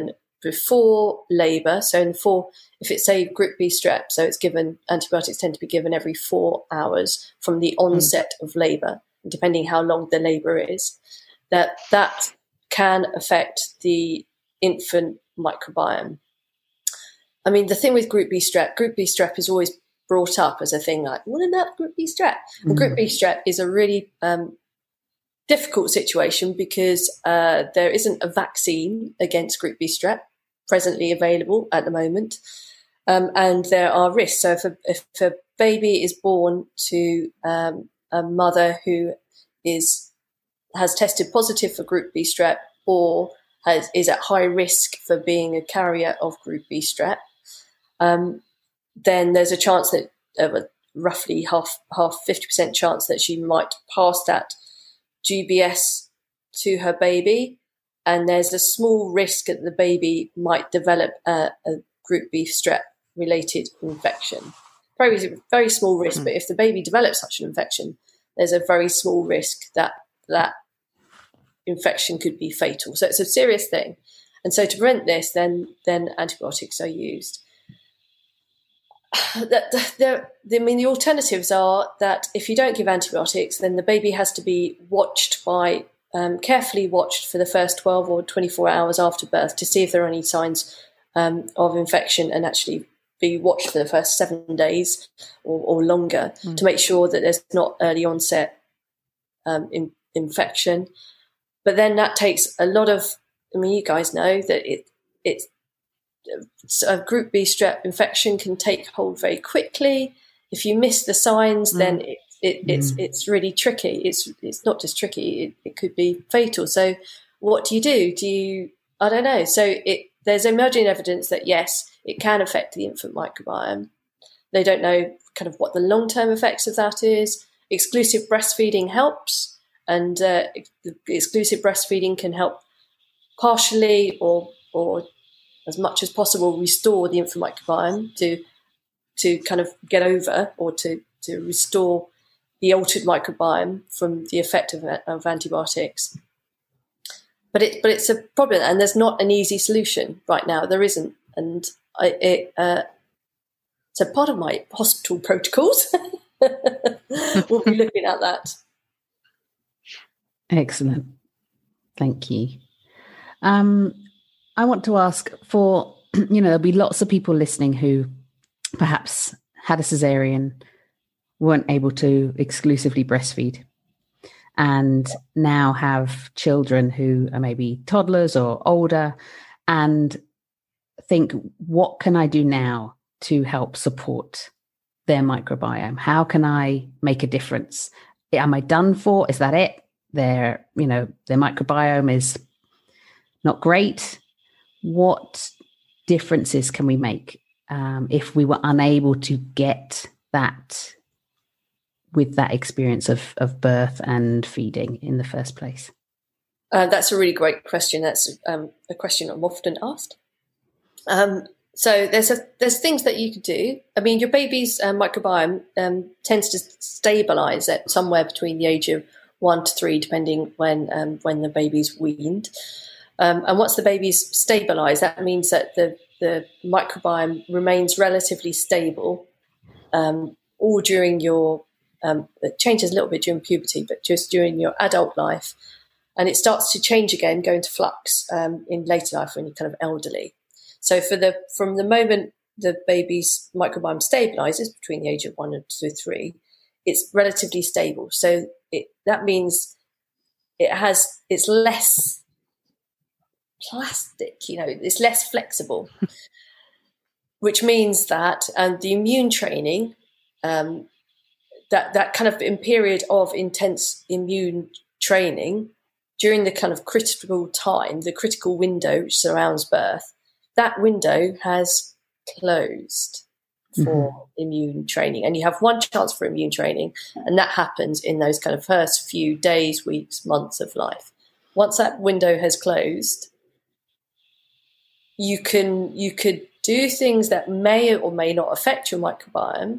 S2: before labour. So in four, if it's a Group B strep, so it's given, antibiotics tend to be given every four hours from the onset mm. of labour, depending how long the labour is, that that can affect the infant microbiome. I mean, the thing with Group B strep, Group B strep is always brought up as a thing like, what about Group B strep? Mm. And Group B strep is a really um, difficult situation because uh, there isn't a vaccine against Group B strep presently available at the moment. Um, and there are risks. So if a, if a baby is born to um, a mother who is has tested positive for Group B strep or has, is at high risk for being a carrier of Group B strep, um, then there's a chance that uh, roughly half half fifty percent chance that she might pass that G B S to her baby, and there's a small risk that the baby might develop a, a Group B strep related infection. Very very small risk, mm. but if the baby develops such an infection, there's a very small risk that that infection could be fatal. So it's a serious thing, and so to prevent this, then then antibiotics are used. That the, the, I mean, the alternatives are that if you don't give antibiotics, then the baby has to be watched by, um, carefully watched for the first twelve or twenty-four hours after birth to see if there are any signs um, of infection, and actually be watched for the first seven days or, or longer mm. to make sure that there's not early onset um, in, infection. But then that takes a lot of, I mean, you guys know that it it's, a Group B strep infection can take hold very quickly. If you miss the signs, mm. then it, it, mm. it's it's really tricky. It's it's not just tricky; it, it could be fatal. So, what do you do? Do you? I don't know. So, it there's emerging evidence that yes, it can affect the infant microbiome. They don't know kind of what the long term effects of that is. Exclusive breastfeeding helps, and uh, exclusive breastfeeding can help partially or or as much as possible restore the infant microbiome to to kind of get over or to, to restore the altered microbiome from the effect of, of antibiotics. But it but it's a problem, and there's not an easy solution right now. There isn't, and I, it uh, so part of my hospital protocols we'll be looking at that.
S1: Excellent, thank you. Um, I want to ask for, you know, there'll be lots of people listening who perhaps had a cesarean, weren't able to exclusively breastfeed, and now have children who are maybe toddlers or older and think, what can I do now to help support their microbiome? How can I make a difference? Am I done for? Is that it? Their, you know, their microbiome is not great. What differences can we make um, if we were unable to get that with that experience of, of birth and feeding in the first place?
S2: Uh, that's a really great question. That's um, a question I'm often asked. Um, so there's a, there's things that you could do. I mean, your baby's uh, microbiome um, tends to stabilise at somewhere between the age of one to three, depending when um, when the baby's weaned. Um, and once the baby's stabilised, that means that the, the microbiome remains relatively stable um, all during your, um, it changes a little bit during puberty, but just during your adult life. And it starts to change again, go into flux um, in later life when you're kind of elderly. So for the from the moment the baby's microbiome stabilises between the age of one and two, three, it's relatively stable. So it, that means it has, it's less plastic, you know, it's less flexible, which means that um, the immune training, um, that that kind of in period of intense immune training during the kind of critical time, the critical window which surrounds birth, that window has closed for mm-hmm. immune training, and you have one chance for immune training, and that happens in those kind of first few days, weeks, months of life. Once that window has closed, You can you could do things that may or may not affect your microbiome,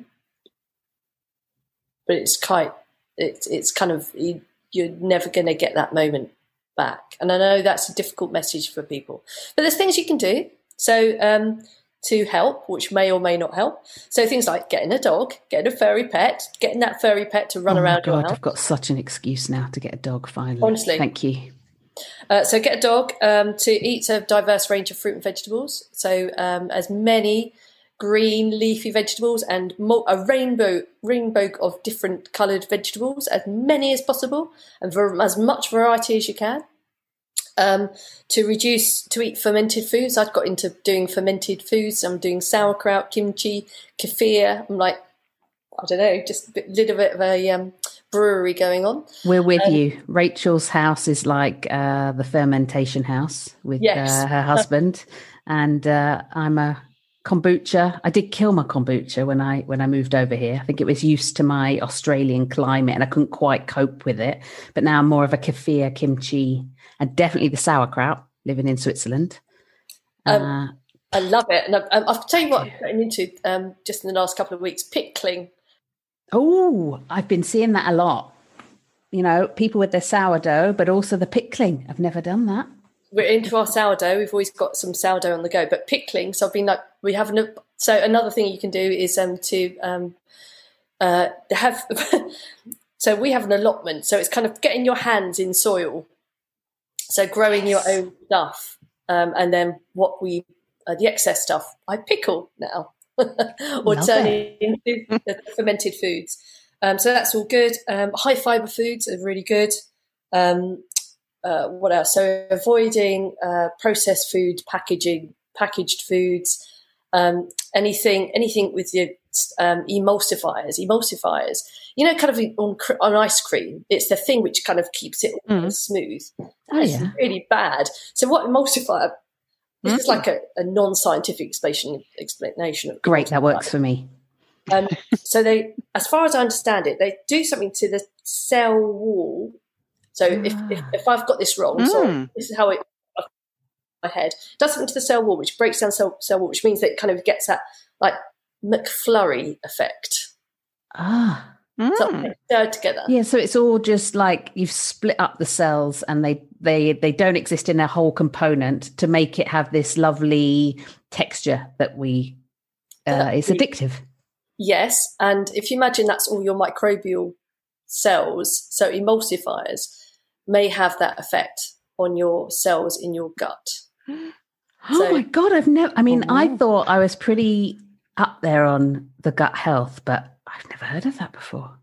S2: but it's quite it's it's kind of you're never going to get that moment back. And I know that's a difficult message for people, but there's things you can do. So um, to help, which may or may not help. So things like getting a dog, getting a furry pet, getting that furry pet to run
S1: oh
S2: around
S1: my God,
S2: your house.
S1: I've got such an excuse now to get a dog finally.
S2: Honestly.
S1: Thank you.
S2: Uh, so get a dog um, to eat a diverse range of fruit and vegetables. So um, as many green leafy vegetables and mo- a rainbow rainbow of different coloured vegetables, as many as possible, and for as much variety as you can. Um, to reduce, to eat fermented foods. I've got into doing fermented foods. I'm doing sauerkraut, kimchi, kefir. I'm like, I don't know, just a little bit of a um, brewery going on.
S1: We're with
S2: um,
S1: you. Rachel's house is like uh, the fermentation house with
S2: yes.
S1: uh, her husband, and uh, I'm a kombucha. I did kill my kombucha when I when I moved over here. I think it was used to my Australian climate, and I couldn't quite cope with it. But now I'm more of a kefir, kimchi, and definitely the sauerkraut. Living in Switzerland.
S2: Um,
S1: uh,
S2: I love it, and I've, I'll tell you what I'm getting into um, just in the last couple of weeks: pickling.
S1: Oh, I've been seeing that a lot. You know, people with their sourdough, but also the pickling. I've never done that.
S2: We're into our sourdough. We've always got some sourdough on the go, but pickling. So I've been like, we have no. So another thing you can do is um, to um, uh, have. So we have an allotment. So it's kind of getting your hands in soil. So growing your own stuff, um, and then what we uh, the excess stuff I pickle now, or
S1: Love
S2: turn
S1: it.
S2: it into the fermented foods. Um, so that's all good. Um, high fiber foods are really good. Um, uh, what else? So avoiding uh, processed food, packaging, packaged foods, um, anything, anything with your um, emulsifiers, emulsifiers. You know, kind of on, on ice cream, it's the thing which kind of keeps it
S3: Mm.
S2: smooth.
S1: Oh,
S2: That's
S1: yeah.
S2: really bad. So what emulsifier? This
S3: Mm.
S2: is like a, a non-scientific explanation. Explanation of
S1: Great, that
S2: emulsifier.
S1: works for me.
S2: Um, so they, as far as I understand it, they do something to the cell wall. So if, if,
S1: Ah.
S2: if I've got this wrong, sorry,
S3: Mm.
S2: this is how it my head does something to the cell wall, which breaks down cell cell wall, which means that it kind of gets that like McFlurry effect.
S1: Ah.
S2: Something
S3: Mm.
S2: stirred together.
S1: Yeah, so it's all just like you've split up the cells and they they they don't exist in their whole component to make it have this lovely texture that we uh,
S2: That
S1: it's
S2: we-
S1: addictive.
S2: Yes, and if you imagine that's all your microbial cells, so emulsifiers may have that effect on your cells in your gut.
S1: Oh
S2: So-
S1: my God, I've never I mean, I
S3: Oh.
S1: thought I was pretty up there on the gut health, but I've never heard of that before.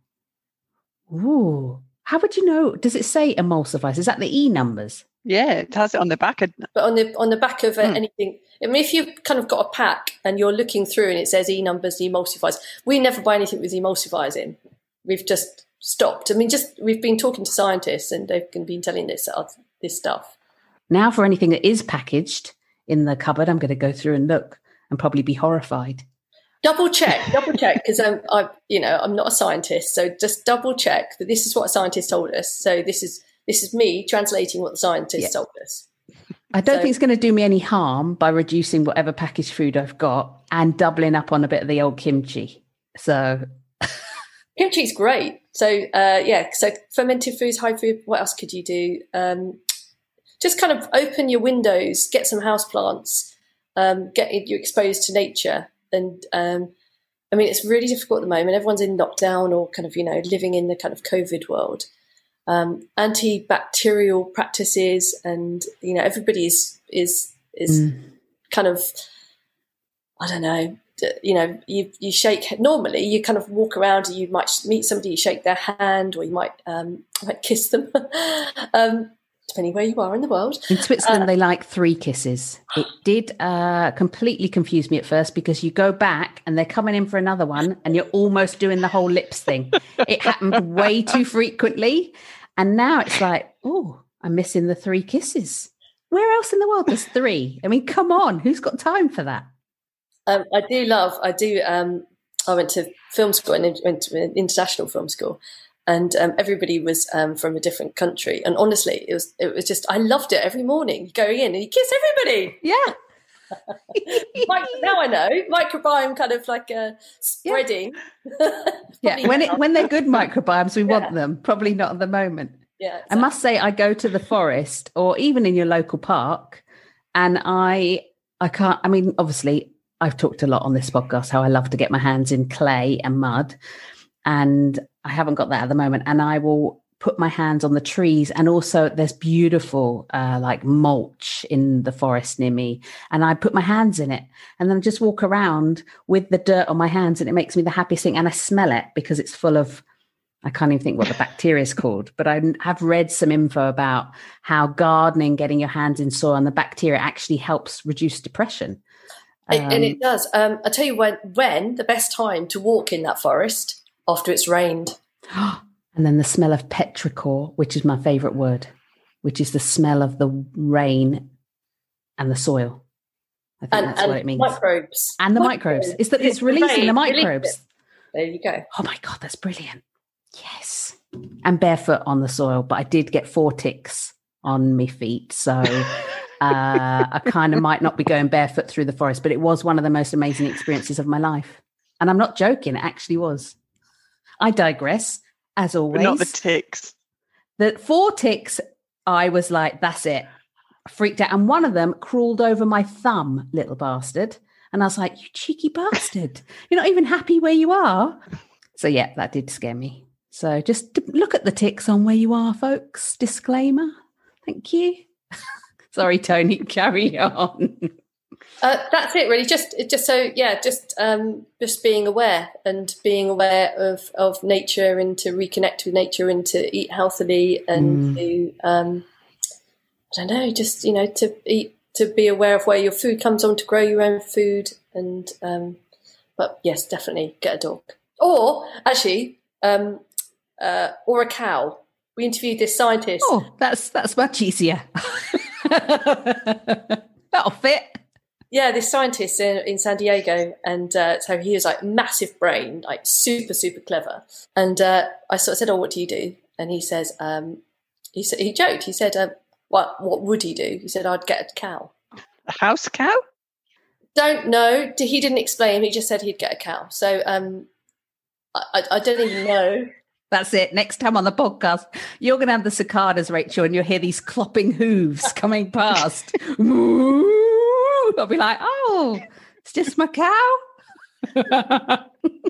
S1: Ooh. How would you know? Does it say emulsifiers? Is that the E numbers?
S3: Yeah, it has it on the back. Of,
S2: But on the on the back of uh,
S3: Hmm.
S2: anything, I mean, if you've kind of got a pack and you're looking through and it says E numbers, emulsifiers, we never buy anything with emulsifiers in. We've just stopped. I mean, just we've been talking to scientists and they've been telling this uh, this stuff.
S1: Now for anything that is packaged in the cupboard, I'm going to go through and look and probably be horrified.
S2: Double check, double check, because I'm, I, you know, I'm not a scientist, so just double check that this is what a scientist told us. So this is this is me translating what the scientist
S1: Yeah.
S2: told us.
S1: I don't
S2: So-
S1: think it's going to do me any harm by reducing whatever packaged food I've got and doubling up on a bit of the old kimchi. So
S2: Kimchi's great. So uh, yeah, so fermented foods, high food. What else could you do? Um, just kind of open your windows, get some houseplants, um, get you exposed to nature. And um, I mean, it's really difficult at the moment. Everyone's in lockdown or kind of, you know, living in the kind of COVID world. Um, antibacterial practices, and you know, everybody is is is
S1: Mm.
S2: kind of, I don't know. You know, you you shake. Normally, you kind of walk around. You might meet somebody, you shake their hand, or you might um, might kiss them. um, depending where you are in the world.
S1: in Switzerland,
S2: Uh,
S1: they like three kisses. It did uh, completely confuse me at first because you go back and they're coming in for another one and you're almost doing the whole lips thing. It happened way too frequently. And now it's like, oh, I'm missing the three kisses. Where else in the world there's three? I mean, come on, who's got time for that?
S2: Um, I do love. I do. Um, I went to film school and went to an international film school, and um, everybody was um, from a different country. And honestly, it was it was just I loved it every morning going in and you kiss everybody.
S1: Yeah.
S2: Mic- now I know microbiome kind of like uh, spreading.
S1: Yeah,
S2: Probably
S1: when it
S2: now.
S1: when they're good microbiomes, we
S2: Yeah.
S1: want them. Probably not at the moment.
S2: Yeah, exactly.
S1: I must say, I go to the forest or even in your local park, and I, I can't, I mean, obviously, I've talked a lot on this podcast how I love to get my hands in clay and mud, and I haven't got that at the moment. And I will put my hands on the trees, and also there's beautiful uh, like mulch in the forest near me, and I put my hands in it and then just walk around with the dirt on my hands, and it makes me the happiest thing. And I smell it because it's full of, I can't even think what the bacteria is called, but I have read some info about how gardening, getting your hands in soil and the bacteria actually helps reduce depression.
S2: Um, and it does. Um, I tell you when, when the best time to walk in that forest after it's rained.
S1: And then the smell of petrichor, which is my favourite word, which is the smell of the rain and the soil. I think
S2: and,
S1: that's
S2: and
S1: what it means.
S2: Microbes.
S1: And the microbes. microbes. It's that it's releasing rain, the microbes.
S2: There you go.
S1: Oh my God, that's brilliant. Yes. And barefoot on the soil, but I did get four ticks on my feet. So uh, I kind of might not be going barefoot through the forest, but it was one of the most amazing experiences of my life. And I'm not joking. It actually was. I digress. As always.
S3: But not the ticks.
S1: The four ticks, I was like, that's it. I freaked out. And one of them crawled over my thumb, little bastard. And I was like, you cheeky bastard. You're not even happy where you are. So, yeah, that did scare me. So just look at the ticks on where you are, folks. Disclaimer. Thank you. Sorry, Tony, carry on.
S2: Uh, that's it, really. Just, just so, yeah, just, um, just being aware and being aware of, of nature, and to reconnect with nature, and to eat healthily, and mm. to, um, I don't know, just, you know, to eat, to be aware of where your food comes on, to grow your own food, and, um, but yes, definitely get a dog, or actually, um, uh, or a cow. We interviewed this scientist.
S1: Oh, that's that's much easier. That'll fit.
S2: Yeah, this scientist in, in San Diego, and uh, so he was like massive brain, like super, super clever. And uh, I sort of said, "Oh, what do you do?" And he says, um, he said, he joked. He said, um, "What? What would he do?" He said, "I'd get a cow."
S3: A house cow?
S2: Don't know. He didn't explain. He just said he'd get a cow. So um, I, I don't even know.
S1: That's it. Next time on the podcast, you're going to have the cicadas, Rachel, and you'll hear these clopping hooves coming past. I'll be like, oh, it's just my cow.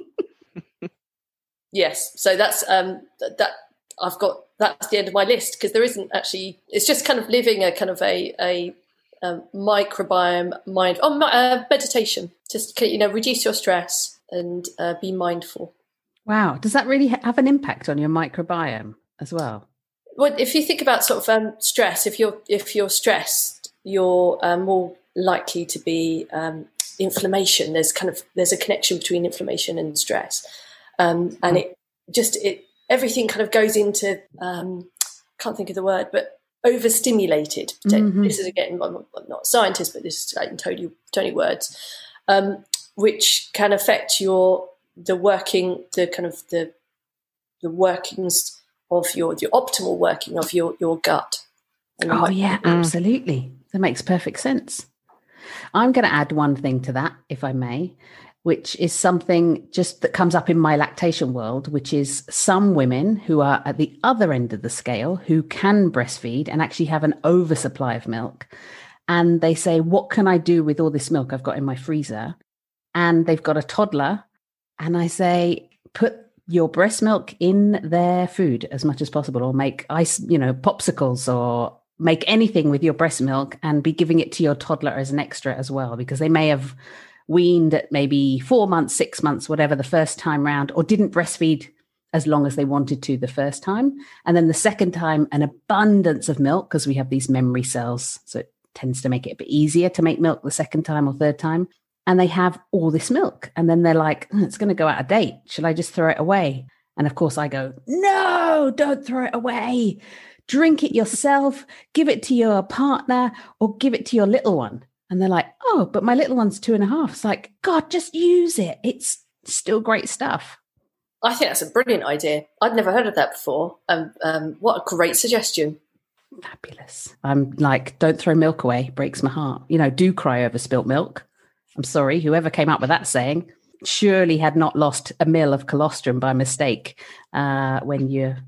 S2: Yes. So that's um, that. I've got that's the end of my list, because there isn't actually. It's just kind of living a kind of a a, a microbiome mind. Oh, uh, meditation. Just, you know, reduce your stress and uh, be mindful.
S1: Wow. Does that really have an impact on your microbiome as well?
S2: Well, if you think about sort of um, stress, if you're if you're stressed, you're uh, more likely to be um, inflammation. There's kind of there's a connection between inflammation and stress, um, and it just it everything kind of goes into um, can't think of the word, but overstimulated. Mm-hmm. This is again, I'm not, I'm not a scientist, but this is like in Tony Tony words, um, which can affect your the working the kind of the the workings of your the optimal working of your your gut.
S1: Oh yeah, absolutely. That makes perfect sense. I'm going to add one thing to that, if I may, which is something just that comes up in my lactation world, which is some women who are at the other end of the scale who can breastfeed and actually have an oversupply of milk. And they say, what can I do with all this milk I've got in my freezer? And they've got a toddler. And I say, put your breast milk in their food as much as possible, or make ice, you know, popsicles, or make anything with your breast milk and be giving it to your toddler as an extra as well, because they may have weaned at maybe four months, six months, whatever, the first time round, or didn't breastfeed as long as they wanted to the first time. And then the second time, an abundance of milk, because we have these memory cells. So it tends to make it a bit easier to make milk the second time or third time. And they have all this milk. And then they're like, oh, it's going to go out of date. Should I just throw it away? And of course I go, no, don't throw it away. Drink it yourself, give it to your partner, or give it to your little one. And they're like, oh, but my little one's two and a half. It's like, God, just use it. It's still great stuff.
S2: I think that's a brilliant idea. I'd never heard of that before. Um, um, what a great suggestion.
S1: Fabulous. I'm like, don't throw milk away. Breaks my heart. You know, do cry over spilt milk. I'm sorry, whoever came up with that saying surely had not lost a mil of colostrum by mistake uh, when you're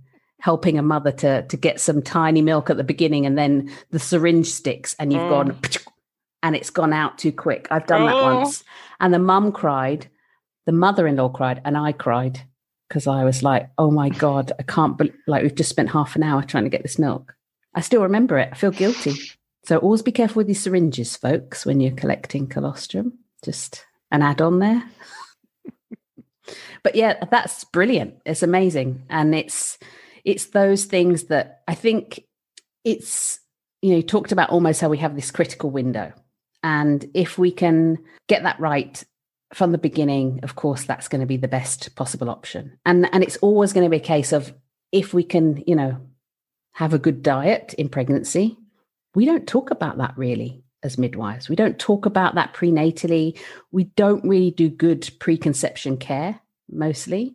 S1: helping a mother to to get some tiny milk at the beginning, and then the syringe sticks, and you've
S3: Oh.
S1: gone, and it's gone out too quick. I've done that
S3: Oh.
S1: once, and the mum cried, the mother-in-law cried, and I cried because I was like, "Oh my God, I can't be- like we've just spent half an hour trying to get this milk." I still remember it. I feel guilty. So always be careful with your syringes, folks, when you're collecting colostrum. Just an add-on there. But yeah, that's brilliant. It's amazing. And it's it's those things that I think it's, you know, you talked about almost how we have this critical window. And if we can get that right from the beginning, of course, that's going to be the best possible option. And and it's always going to be a case of if we can, you know, have a good diet in pregnancy. We don't talk about that really as midwives. We don't talk about that prenatally. We don't really do good preconception care, mostly.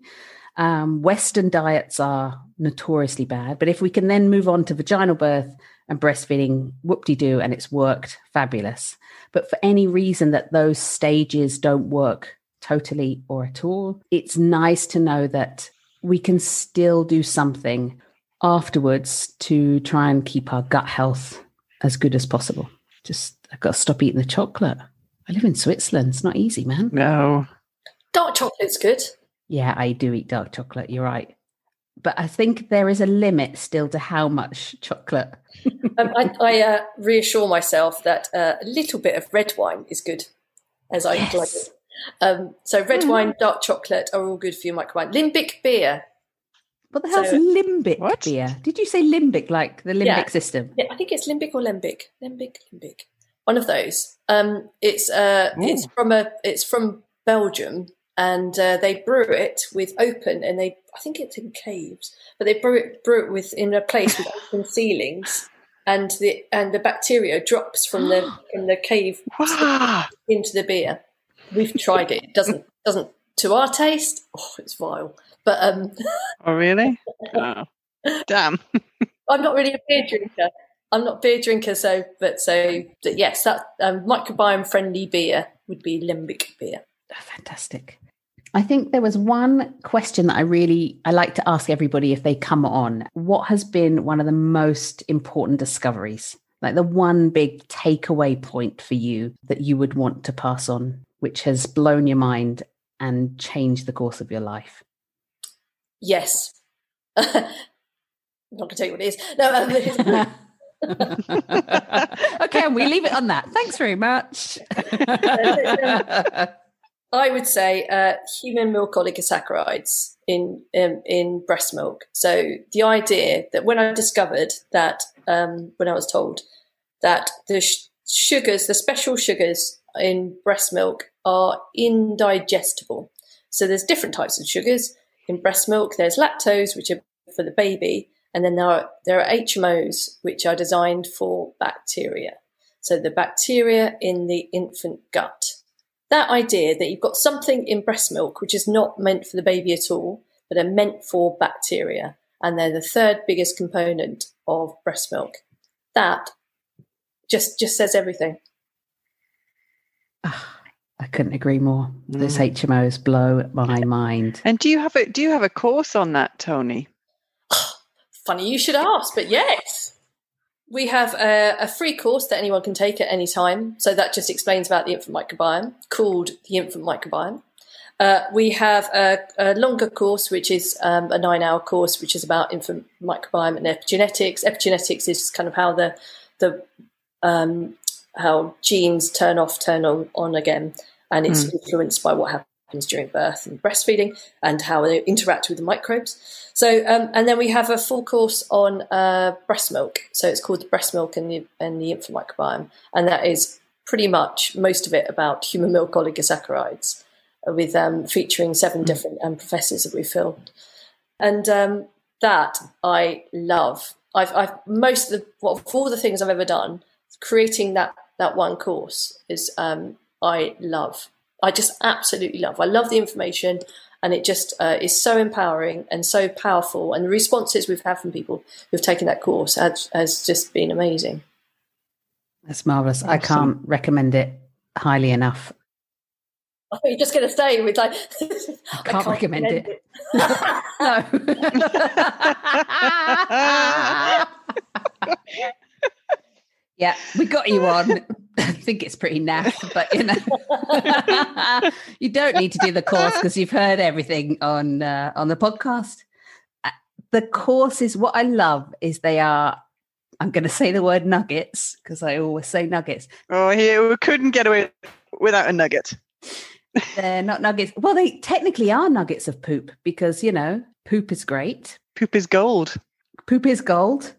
S1: Um, Western diets are notoriously bad. But if we can then move on to vaginal birth and breastfeeding, whoop-de-doo, and it's worked, fabulous. But for any reason that those stages don't work totally or at all, it's nice to know that we can still do something afterwards to try and keep our gut health as good as possible. Just, I've got to stop eating the chocolate. I live in Switzerland. It's not easy, man.
S3: No.
S2: Dark chocolate's good.
S1: Yeah, I do eat dark chocolate. You're right. But I think there is a limit still to how much chocolate.
S2: um, I, I uh, reassure myself that uh, a little bit of red wine is good, as I
S1: Yes.
S2: enjoy it. Um, so red
S1: Mm.
S2: wine, dark chocolate are all good for your microbiome. Limbic beer.
S1: What the hell's
S2: So-
S1: limbic
S3: What?
S1: beer? Did you say limbic, like the limbic
S2: Yeah.
S1: system?
S2: Yeah, I think it's limbic or lembic. Limbic, limbic. One of those. Um, it's uh,
S3: Ooh.
S2: it's from a it's from Belgium, and uh, they brew it with open, and they I think it's in caves, but they brew it brew it with in a place with open ceilings, and the and the bacteria drops from the from the cave
S3: Wow.
S2: into the beer. We've tried it. It doesn't doesn't to our taste. Oh, it's vile. But um,
S3: Oh, really? Oh. Damn.
S2: I'm not really a beer drinker. I'm not a beer drinker, so but so but yes, that um, microbiome friendly beer would be limbic beer.
S1: Oh, fantastic. I think there was one question that I really I like to ask everybody if they come on. What has been one of the most important discoveries? Like the one big takeaway point for you that you would want to pass on, which has blown your mind and changed the course of your life?
S2: Yes. I'm not going to tell you what it is. No, um,
S1: Okay, and we leave it on that. Thanks very much.
S2: I would say uh, human milk oligosaccharides in, in in breast milk. So the idea that when I discovered that, um, when I was told that the sh- sugars, the special sugars in breast milk are indigestible. So there's different types of sugars in breast milk. There's lactose, which are for the baby, and then there are there are H M Os, which are designed for bacteria. So the bacteria in the infant gut. That idea that you've got something in breast milk which is not meant for the baby at all, but are meant for bacteria, and they're the third biggest component of breast milk. That just just says everything.
S1: I couldn't agree more. Those
S3: Mm.
S1: H M Os blow my mind.
S3: And do you have a do you have a course on that, Tony?
S2: Funny you should ask, but yes. We have a, a free course that anyone can take at any time. So that just explains about the infant microbiome, called the infant microbiome. Uh, we have a, a longer course, which is um, a nine-hour course, which is about infant microbiome and epigenetics. Epigenetics is kind of how the the um, how genes turn off, turn on, on again, and it's
S3: Mm.
S2: influenced by what happens during birth and breastfeeding and how they interact with the microbes. So, um, and then we have a full course on uh, breast milk. So it's called the breast milk and the, and the infant microbiome. And that is pretty much most of it about human milk oligosaccharides, with um, featuring seven different um, professors that we filmed. And um, that I love. I've, I've most of the, well, of all the things I've ever done, creating that, that one course is, um, I love. I just absolutely love. I love the information. And it just uh, is so empowering and so powerful. And the responses we've had from people who've taken that course has, has just been amazing.
S1: That's marvelous. I
S3: Awesome.
S1: can't recommend it highly enough.
S2: I thought you were just going to stay with like.
S1: I can't, I can't recommend, recommend it. it. No. Yeah, we got you on. I think it's pretty naff, but you know, you don't need to do the course because you've heard everything on uh, on the podcast. The courses, what I love is they are. I'm going to say the word nuggets because I always say nuggets.
S3: Oh, here we couldn't get away without a nugget.
S1: They're not nuggets. Well, they technically are nuggets of poop because, you know, poop is great.
S3: Poop is gold.
S1: Poop is gold.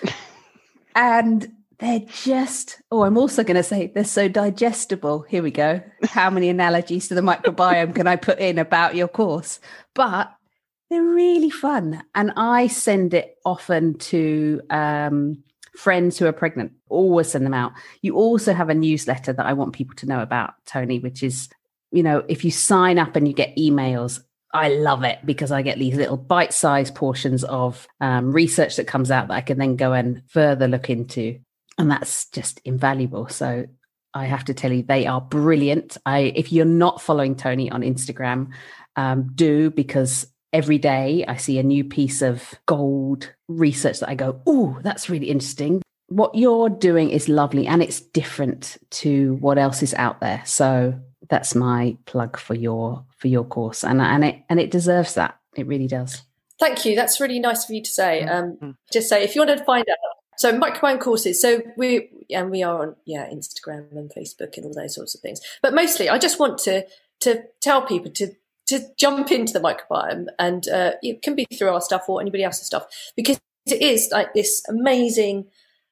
S1: And they're just, oh, I'm also going to say they're so digestible. Here we go. How many analogies to the microbiome can I put in about your course? But they're really fun. And I send it often to um, friends who are pregnant. Always send them out. You also have a newsletter that I want people to know about, Tony, which is, you know, if you sign up and you get emails, I love it because I get these little bite-sized portions of um, research that comes out that I can then go and further look into. And that's just invaluable. So I have to tell you, they are brilliant. I, if you're not following Tony on Instagram, um, do, because every day I see a new piece of gold research that I go, oh, that's really interesting. What you're doing is lovely and it's different to what else is out there. So that's my plug for your for your course. And, and it and it deserves that. It really does.
S2: Thank you. That's really nice of you to say. Um, just say, if you want to find out, so microbiome courses, so we and we are on yeah Instagram and Facebook and all those sorts of things. But mostly I just want to to tell people to to jump into the microbiome, and uh, it can be through our stuff or anybody else's stuff, because it is like this amazing,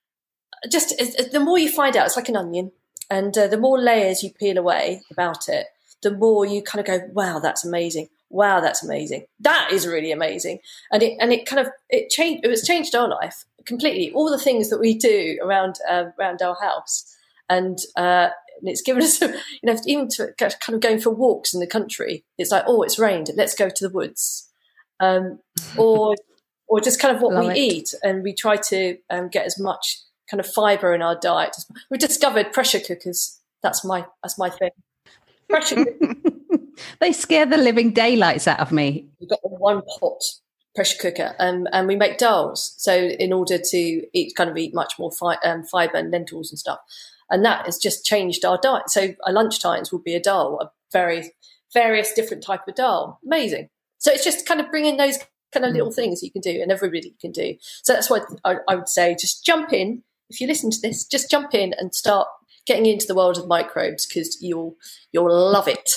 S2: just the more you find out, it's like an onion, and uh, the more layers you peel away about it, the more you kind of go, wow, that's amazing. Wow, that's amazing. That is really amazing. And it and it kind of it changed it was changed our life completely. All the things that we do around uh, around our house, and uh, and it's given us, you know, even to kind of going for walks in the country. It's like, oh, it's rained. Let's go to the woods, um, or or just kind of what
S1: Love
S2: we
S1: it.
S2: eat, and we try to um, get as much kind of fibre in our diet. We discovered pressure cookers. That's my that's my thing. Pressure cookers.
S1: They scare the living daylights out of me.
S2: We've got a one pot pressure cooker, um, and we make dals. So in order to eat, kind of eat much more fi- um, fibre and lentils and stuff, and that has just changed our diet. So our lunch times will be a dal, a very various different type of dal. Amazing. So it's just kind of bringing those kind of little things you can do, and everybody can do. So that's what I, I would say. Just jump in. If you listen to this, just jump in and start getting into the world of microbes, because you'll you'll love it.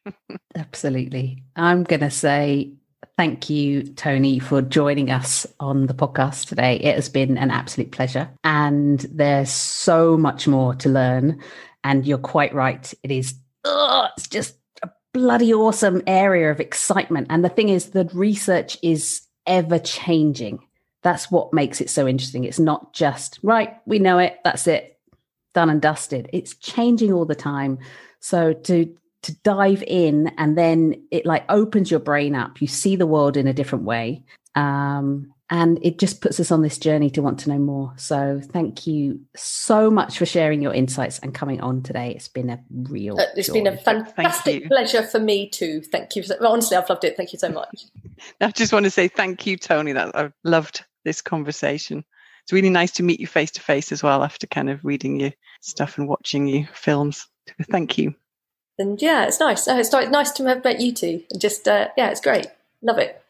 S1: Absolutely. I'm going to say thank you, Tony, for joining us on the podcast today. It has been an absolute pleasure. And there's so much more to learn. And you're quite right. It is, ugh, it's just a bloody awesome area of excitement. And the thing is, the research is ever changing. That's what makes it so interesting. It's not just, right, we know it, that's it, done and dusted. It's changing all the time. So to to dive in, and then it like opens your brain up. You see the world in a different way. Um, and it just puts us on this journey to want to know more. So thank you so much for sharing your insights and coming on today. It's been a real
S2: Uh, it's
S1: joy.
S2: been a fantastic
S3: you.
S2: pleasure for me too. Thank you. Well, honestly, I've loved it. Thank you so much.
S3: I just want to say thank you, Tony. That I've loved this conversation. It's really nice to meet you face to face as well, after kind of reading your stuff and watching you films. Thank you.
S2: And yeah, it's nice. Uh, It's nice to have met you two. And just, uh, yeah, it's great. Love it.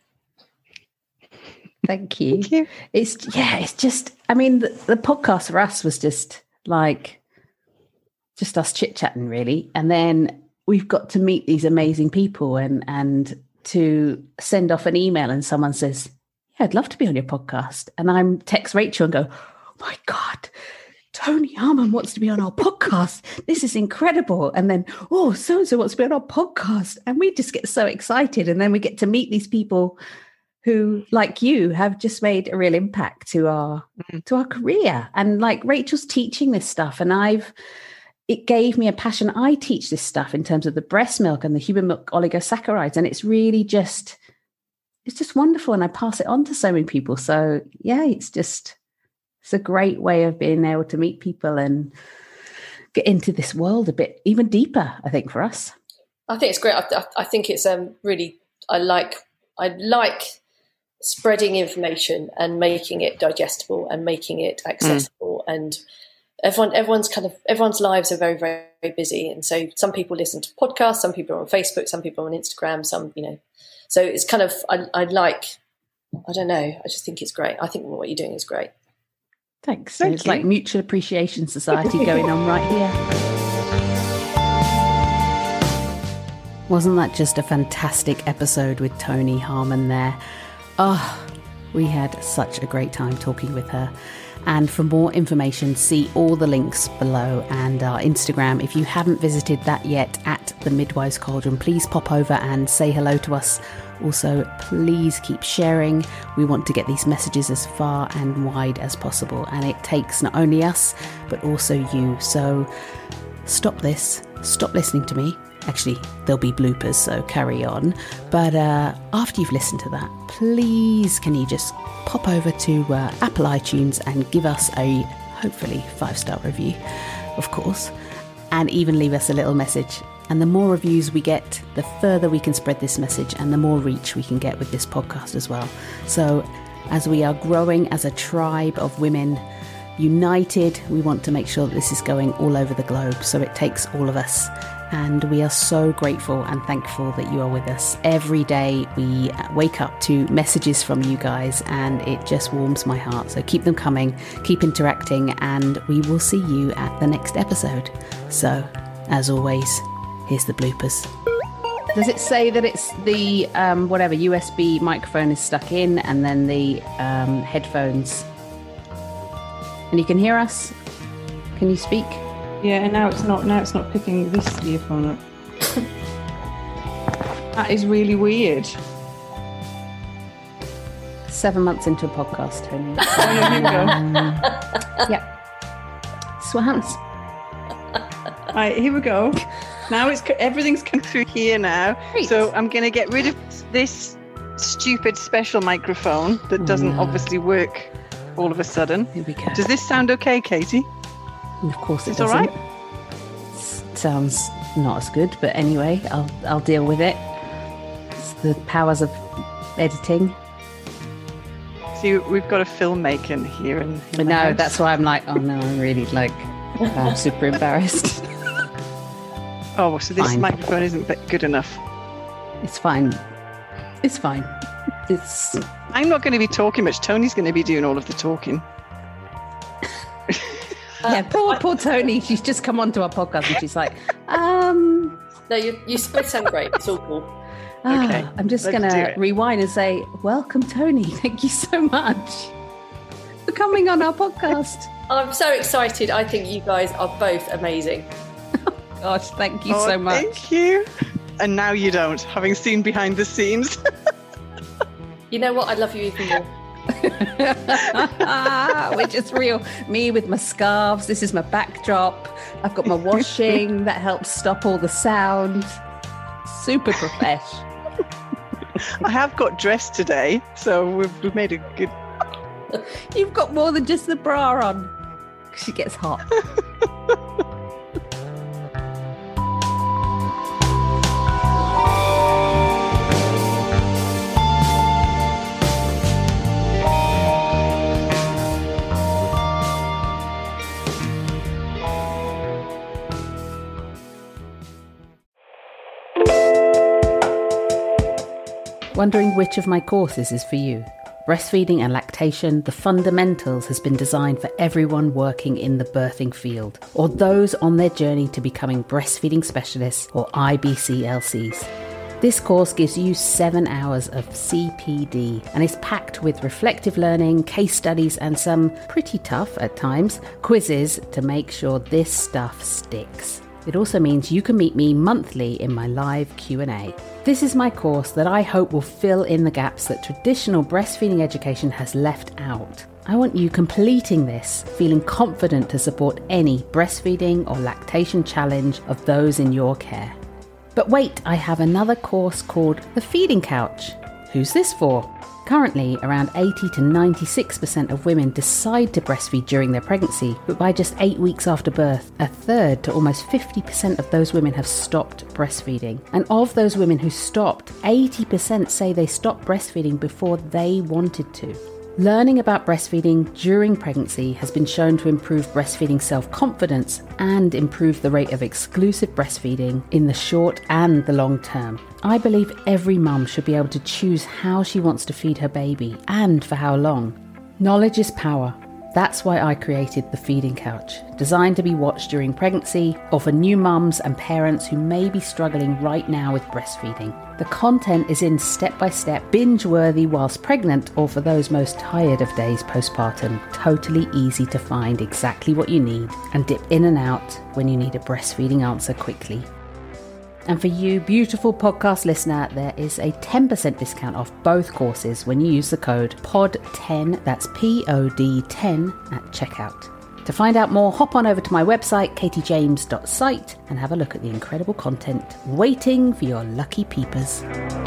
S1: Thank you.
S3: Thank you.
S1: It's, yeah, it's just, I mean, the, the podcast for us was just like, just us chit chatting really. And then we've got to meet these amazing people, and, and to send off an email and someone says, yeah, I'd love to be on your podcast. And I'm text Rachel and go, oh my God, Tony Harmon wants to be on our podcast. This is incredible. And then, oh, so-and-so wants to be on our podcast. And we just get so excited. And then we get to meet these people who, like you, have just made a real impact to our mm-hmm. to our career. And like Rachel's teaching this stuff, and I've it gave me a passion. I teach this stuff in terms of the breast milk and the human milk oligosaccharides, and it's really just it's just wonderful. And I pass it on to so many people. So yeah, it's just it's a great way of being able to meet people and get into this world a bit even deeper, I think, for us.
S2: I think it's great. I, I think it's um, really, I like, I like spreading information and making it digestible and making it accessible. Mm. And everyone, everyone's kind of, everyone's lives are very, very, very busy. And so some people listen to podcasts, some people are on Facebook, some people are on Instagram, some, you know, so it's kind of, I, I like, I don't know, I just think it's great. I think what you're doing is great.
S1: Thanks.
S3: Thank
S1: it's
S3: you.
S1: like Mutual Appreciation Society going on right here. Wasn't that just a fantastic episode with Toni Harman there? Oh, we had such a great time talking with her. And for more information, see all the links below and our Instagram. If you haven't visited that yet, at the Midwives Cauldron, please pop over and say hello to us. Also, please keep sharing. We want to get these messages as far and wide as possible. And it takes not only us, but also you. So stop this, stop listening to me. Actually, there'll be bloopers, so carry on. But uh, after you've listened to that, please can you just pop over to uh, Apple iTunes and give us a, hopefully, five-star review, of course, and even leave us a little message. And the more reviews we get, the further we can spread this message and the more reach we can get with this podcast as well. So as we are growing as a tribe of women, united, we want to make sure that this is going all over the globe. So it takes all of us. And we are so grateful and thankful that you are with us. Every day we wake up to messages from you guys and it just warms my heart. So keep them coming, keep interacting, and we will see you at the next episode. So, as always, here's the bloopers. Does it say that it's the, um, whatever, U S B microphone is stuck in and then the um, headphones? And you can hear us? Can you speak?
S3: Yeah, and now it's not. Now it's not picking this earphone up. That is really weird.
S1: Seven months into a podcast, Toni.
S3: Oh, yeah, here we go.
S1: Yeah. That's what happens.
S3: Right, here we go. Now it's everything's come through here now.
S1: Great.
S3: So I'm going to get rid of this stupid special microphone that doesn't
S1: Oh.
S3: obviously work all of a sudden.
S1: Here we go.
S3: Does this sound okay, Katie?
S1: Of course it
S3: It's all
S1: doesn't.
S3: right?
S1: S- Sounds not as good, but anyway, I'll I'll deal with it. It's the powers of editing.
S3: See, we've got a filmmaker here, and
S1: But no, that's why I'm like, oh no, I'm really like, I'm super embarrassed.
S3: Oh, so this
S1: Fine.
S3: microphone isn't good enough.
S1: It's fine. It's fine. It's
S3: I'm not going to be talking much. Toni's going to be doing all of the talking.
S1: yeah. Poor poor Toni. She's just come onto our podcast and she's like, um.
S2: No, you you both sound great. It's all cool.
S1: ah,
S3: Okay,
S1: I'm just
S3: let's do
S1: gonna
S3: it.
S1: rewind and say, welcome, Toni. Thank you so much for coming on our podcast.
S2: I'm so excited. I think you guys are both amazing.
S1: Gosh, thank you
S3: Oh,
S1: so much.
S3: Thank you. And now you don't, having seen behind the scenes.
S2: You know what? I love you even more.
S1: Which is real. Me with my scarves. This is my backdrop. I've got my washing that helps stop all the sound. Super profesh.
S3: I have got dressed today, so we've, we've made a good...
S1: You've got more than just the bra on. She gets hot. Wondering which of my courses is for you? Breastfeeding and Lactation, The Fundamentals has been designed for everyone working in the birthing field or those on their journey to becoming breastfeeding specialists or I B C L Cs. This course gives you seven hours of C P D and is packed with reflective learning, case studies and some pretty tough at times quizzes to make sure this stuff sticks. It also means you can meet me monthly in my live Q and A. This is my course that I hope will fill in the gaps that traditional breastfeeding education has left out. I want you completing this, feeling confident to support any breastfeeding or lactation challenge of those in your care. But wait, I have another course called The Feeding Couch. Who's this for? Currently, around eighty to ninety-six percent of women decide to breastfeed during their pregnancy, but by just eight weeks after birth, a third to almost fifty percent of those women have stopped breastfeeding. And of those women who stopped, eighty percent say they stopped breastfeeding before they wanted to. Learning about breastfeeding during pregnancy has been shown to improve breastfeeding self-confidence and improve the rate of exclusive breastfeeding in the short and the long term. I believe every mum should be able to choose how she wants to feed her baby and for how long. Knowledge is power. That's why I created the Feeding Couch, designed to be watched during pregnancy or for new mums and parents who may be struggling right now with breastfeeding. The content is in step-by-step, binge-worthy whilst pregnant, or for those most tired of days postpartum, totally easy to find exactly what you need and dip in and out when you need a breastfeeding answer quickly. And for you, beautiful podcast listener, there is a ten percent discount off both courses when you use the code P O D ten, that's P O D ten, at checkout. To find out more, hop on over to my website, katie james dot site, and have a look at the incredible content waiting for your lucky peepers.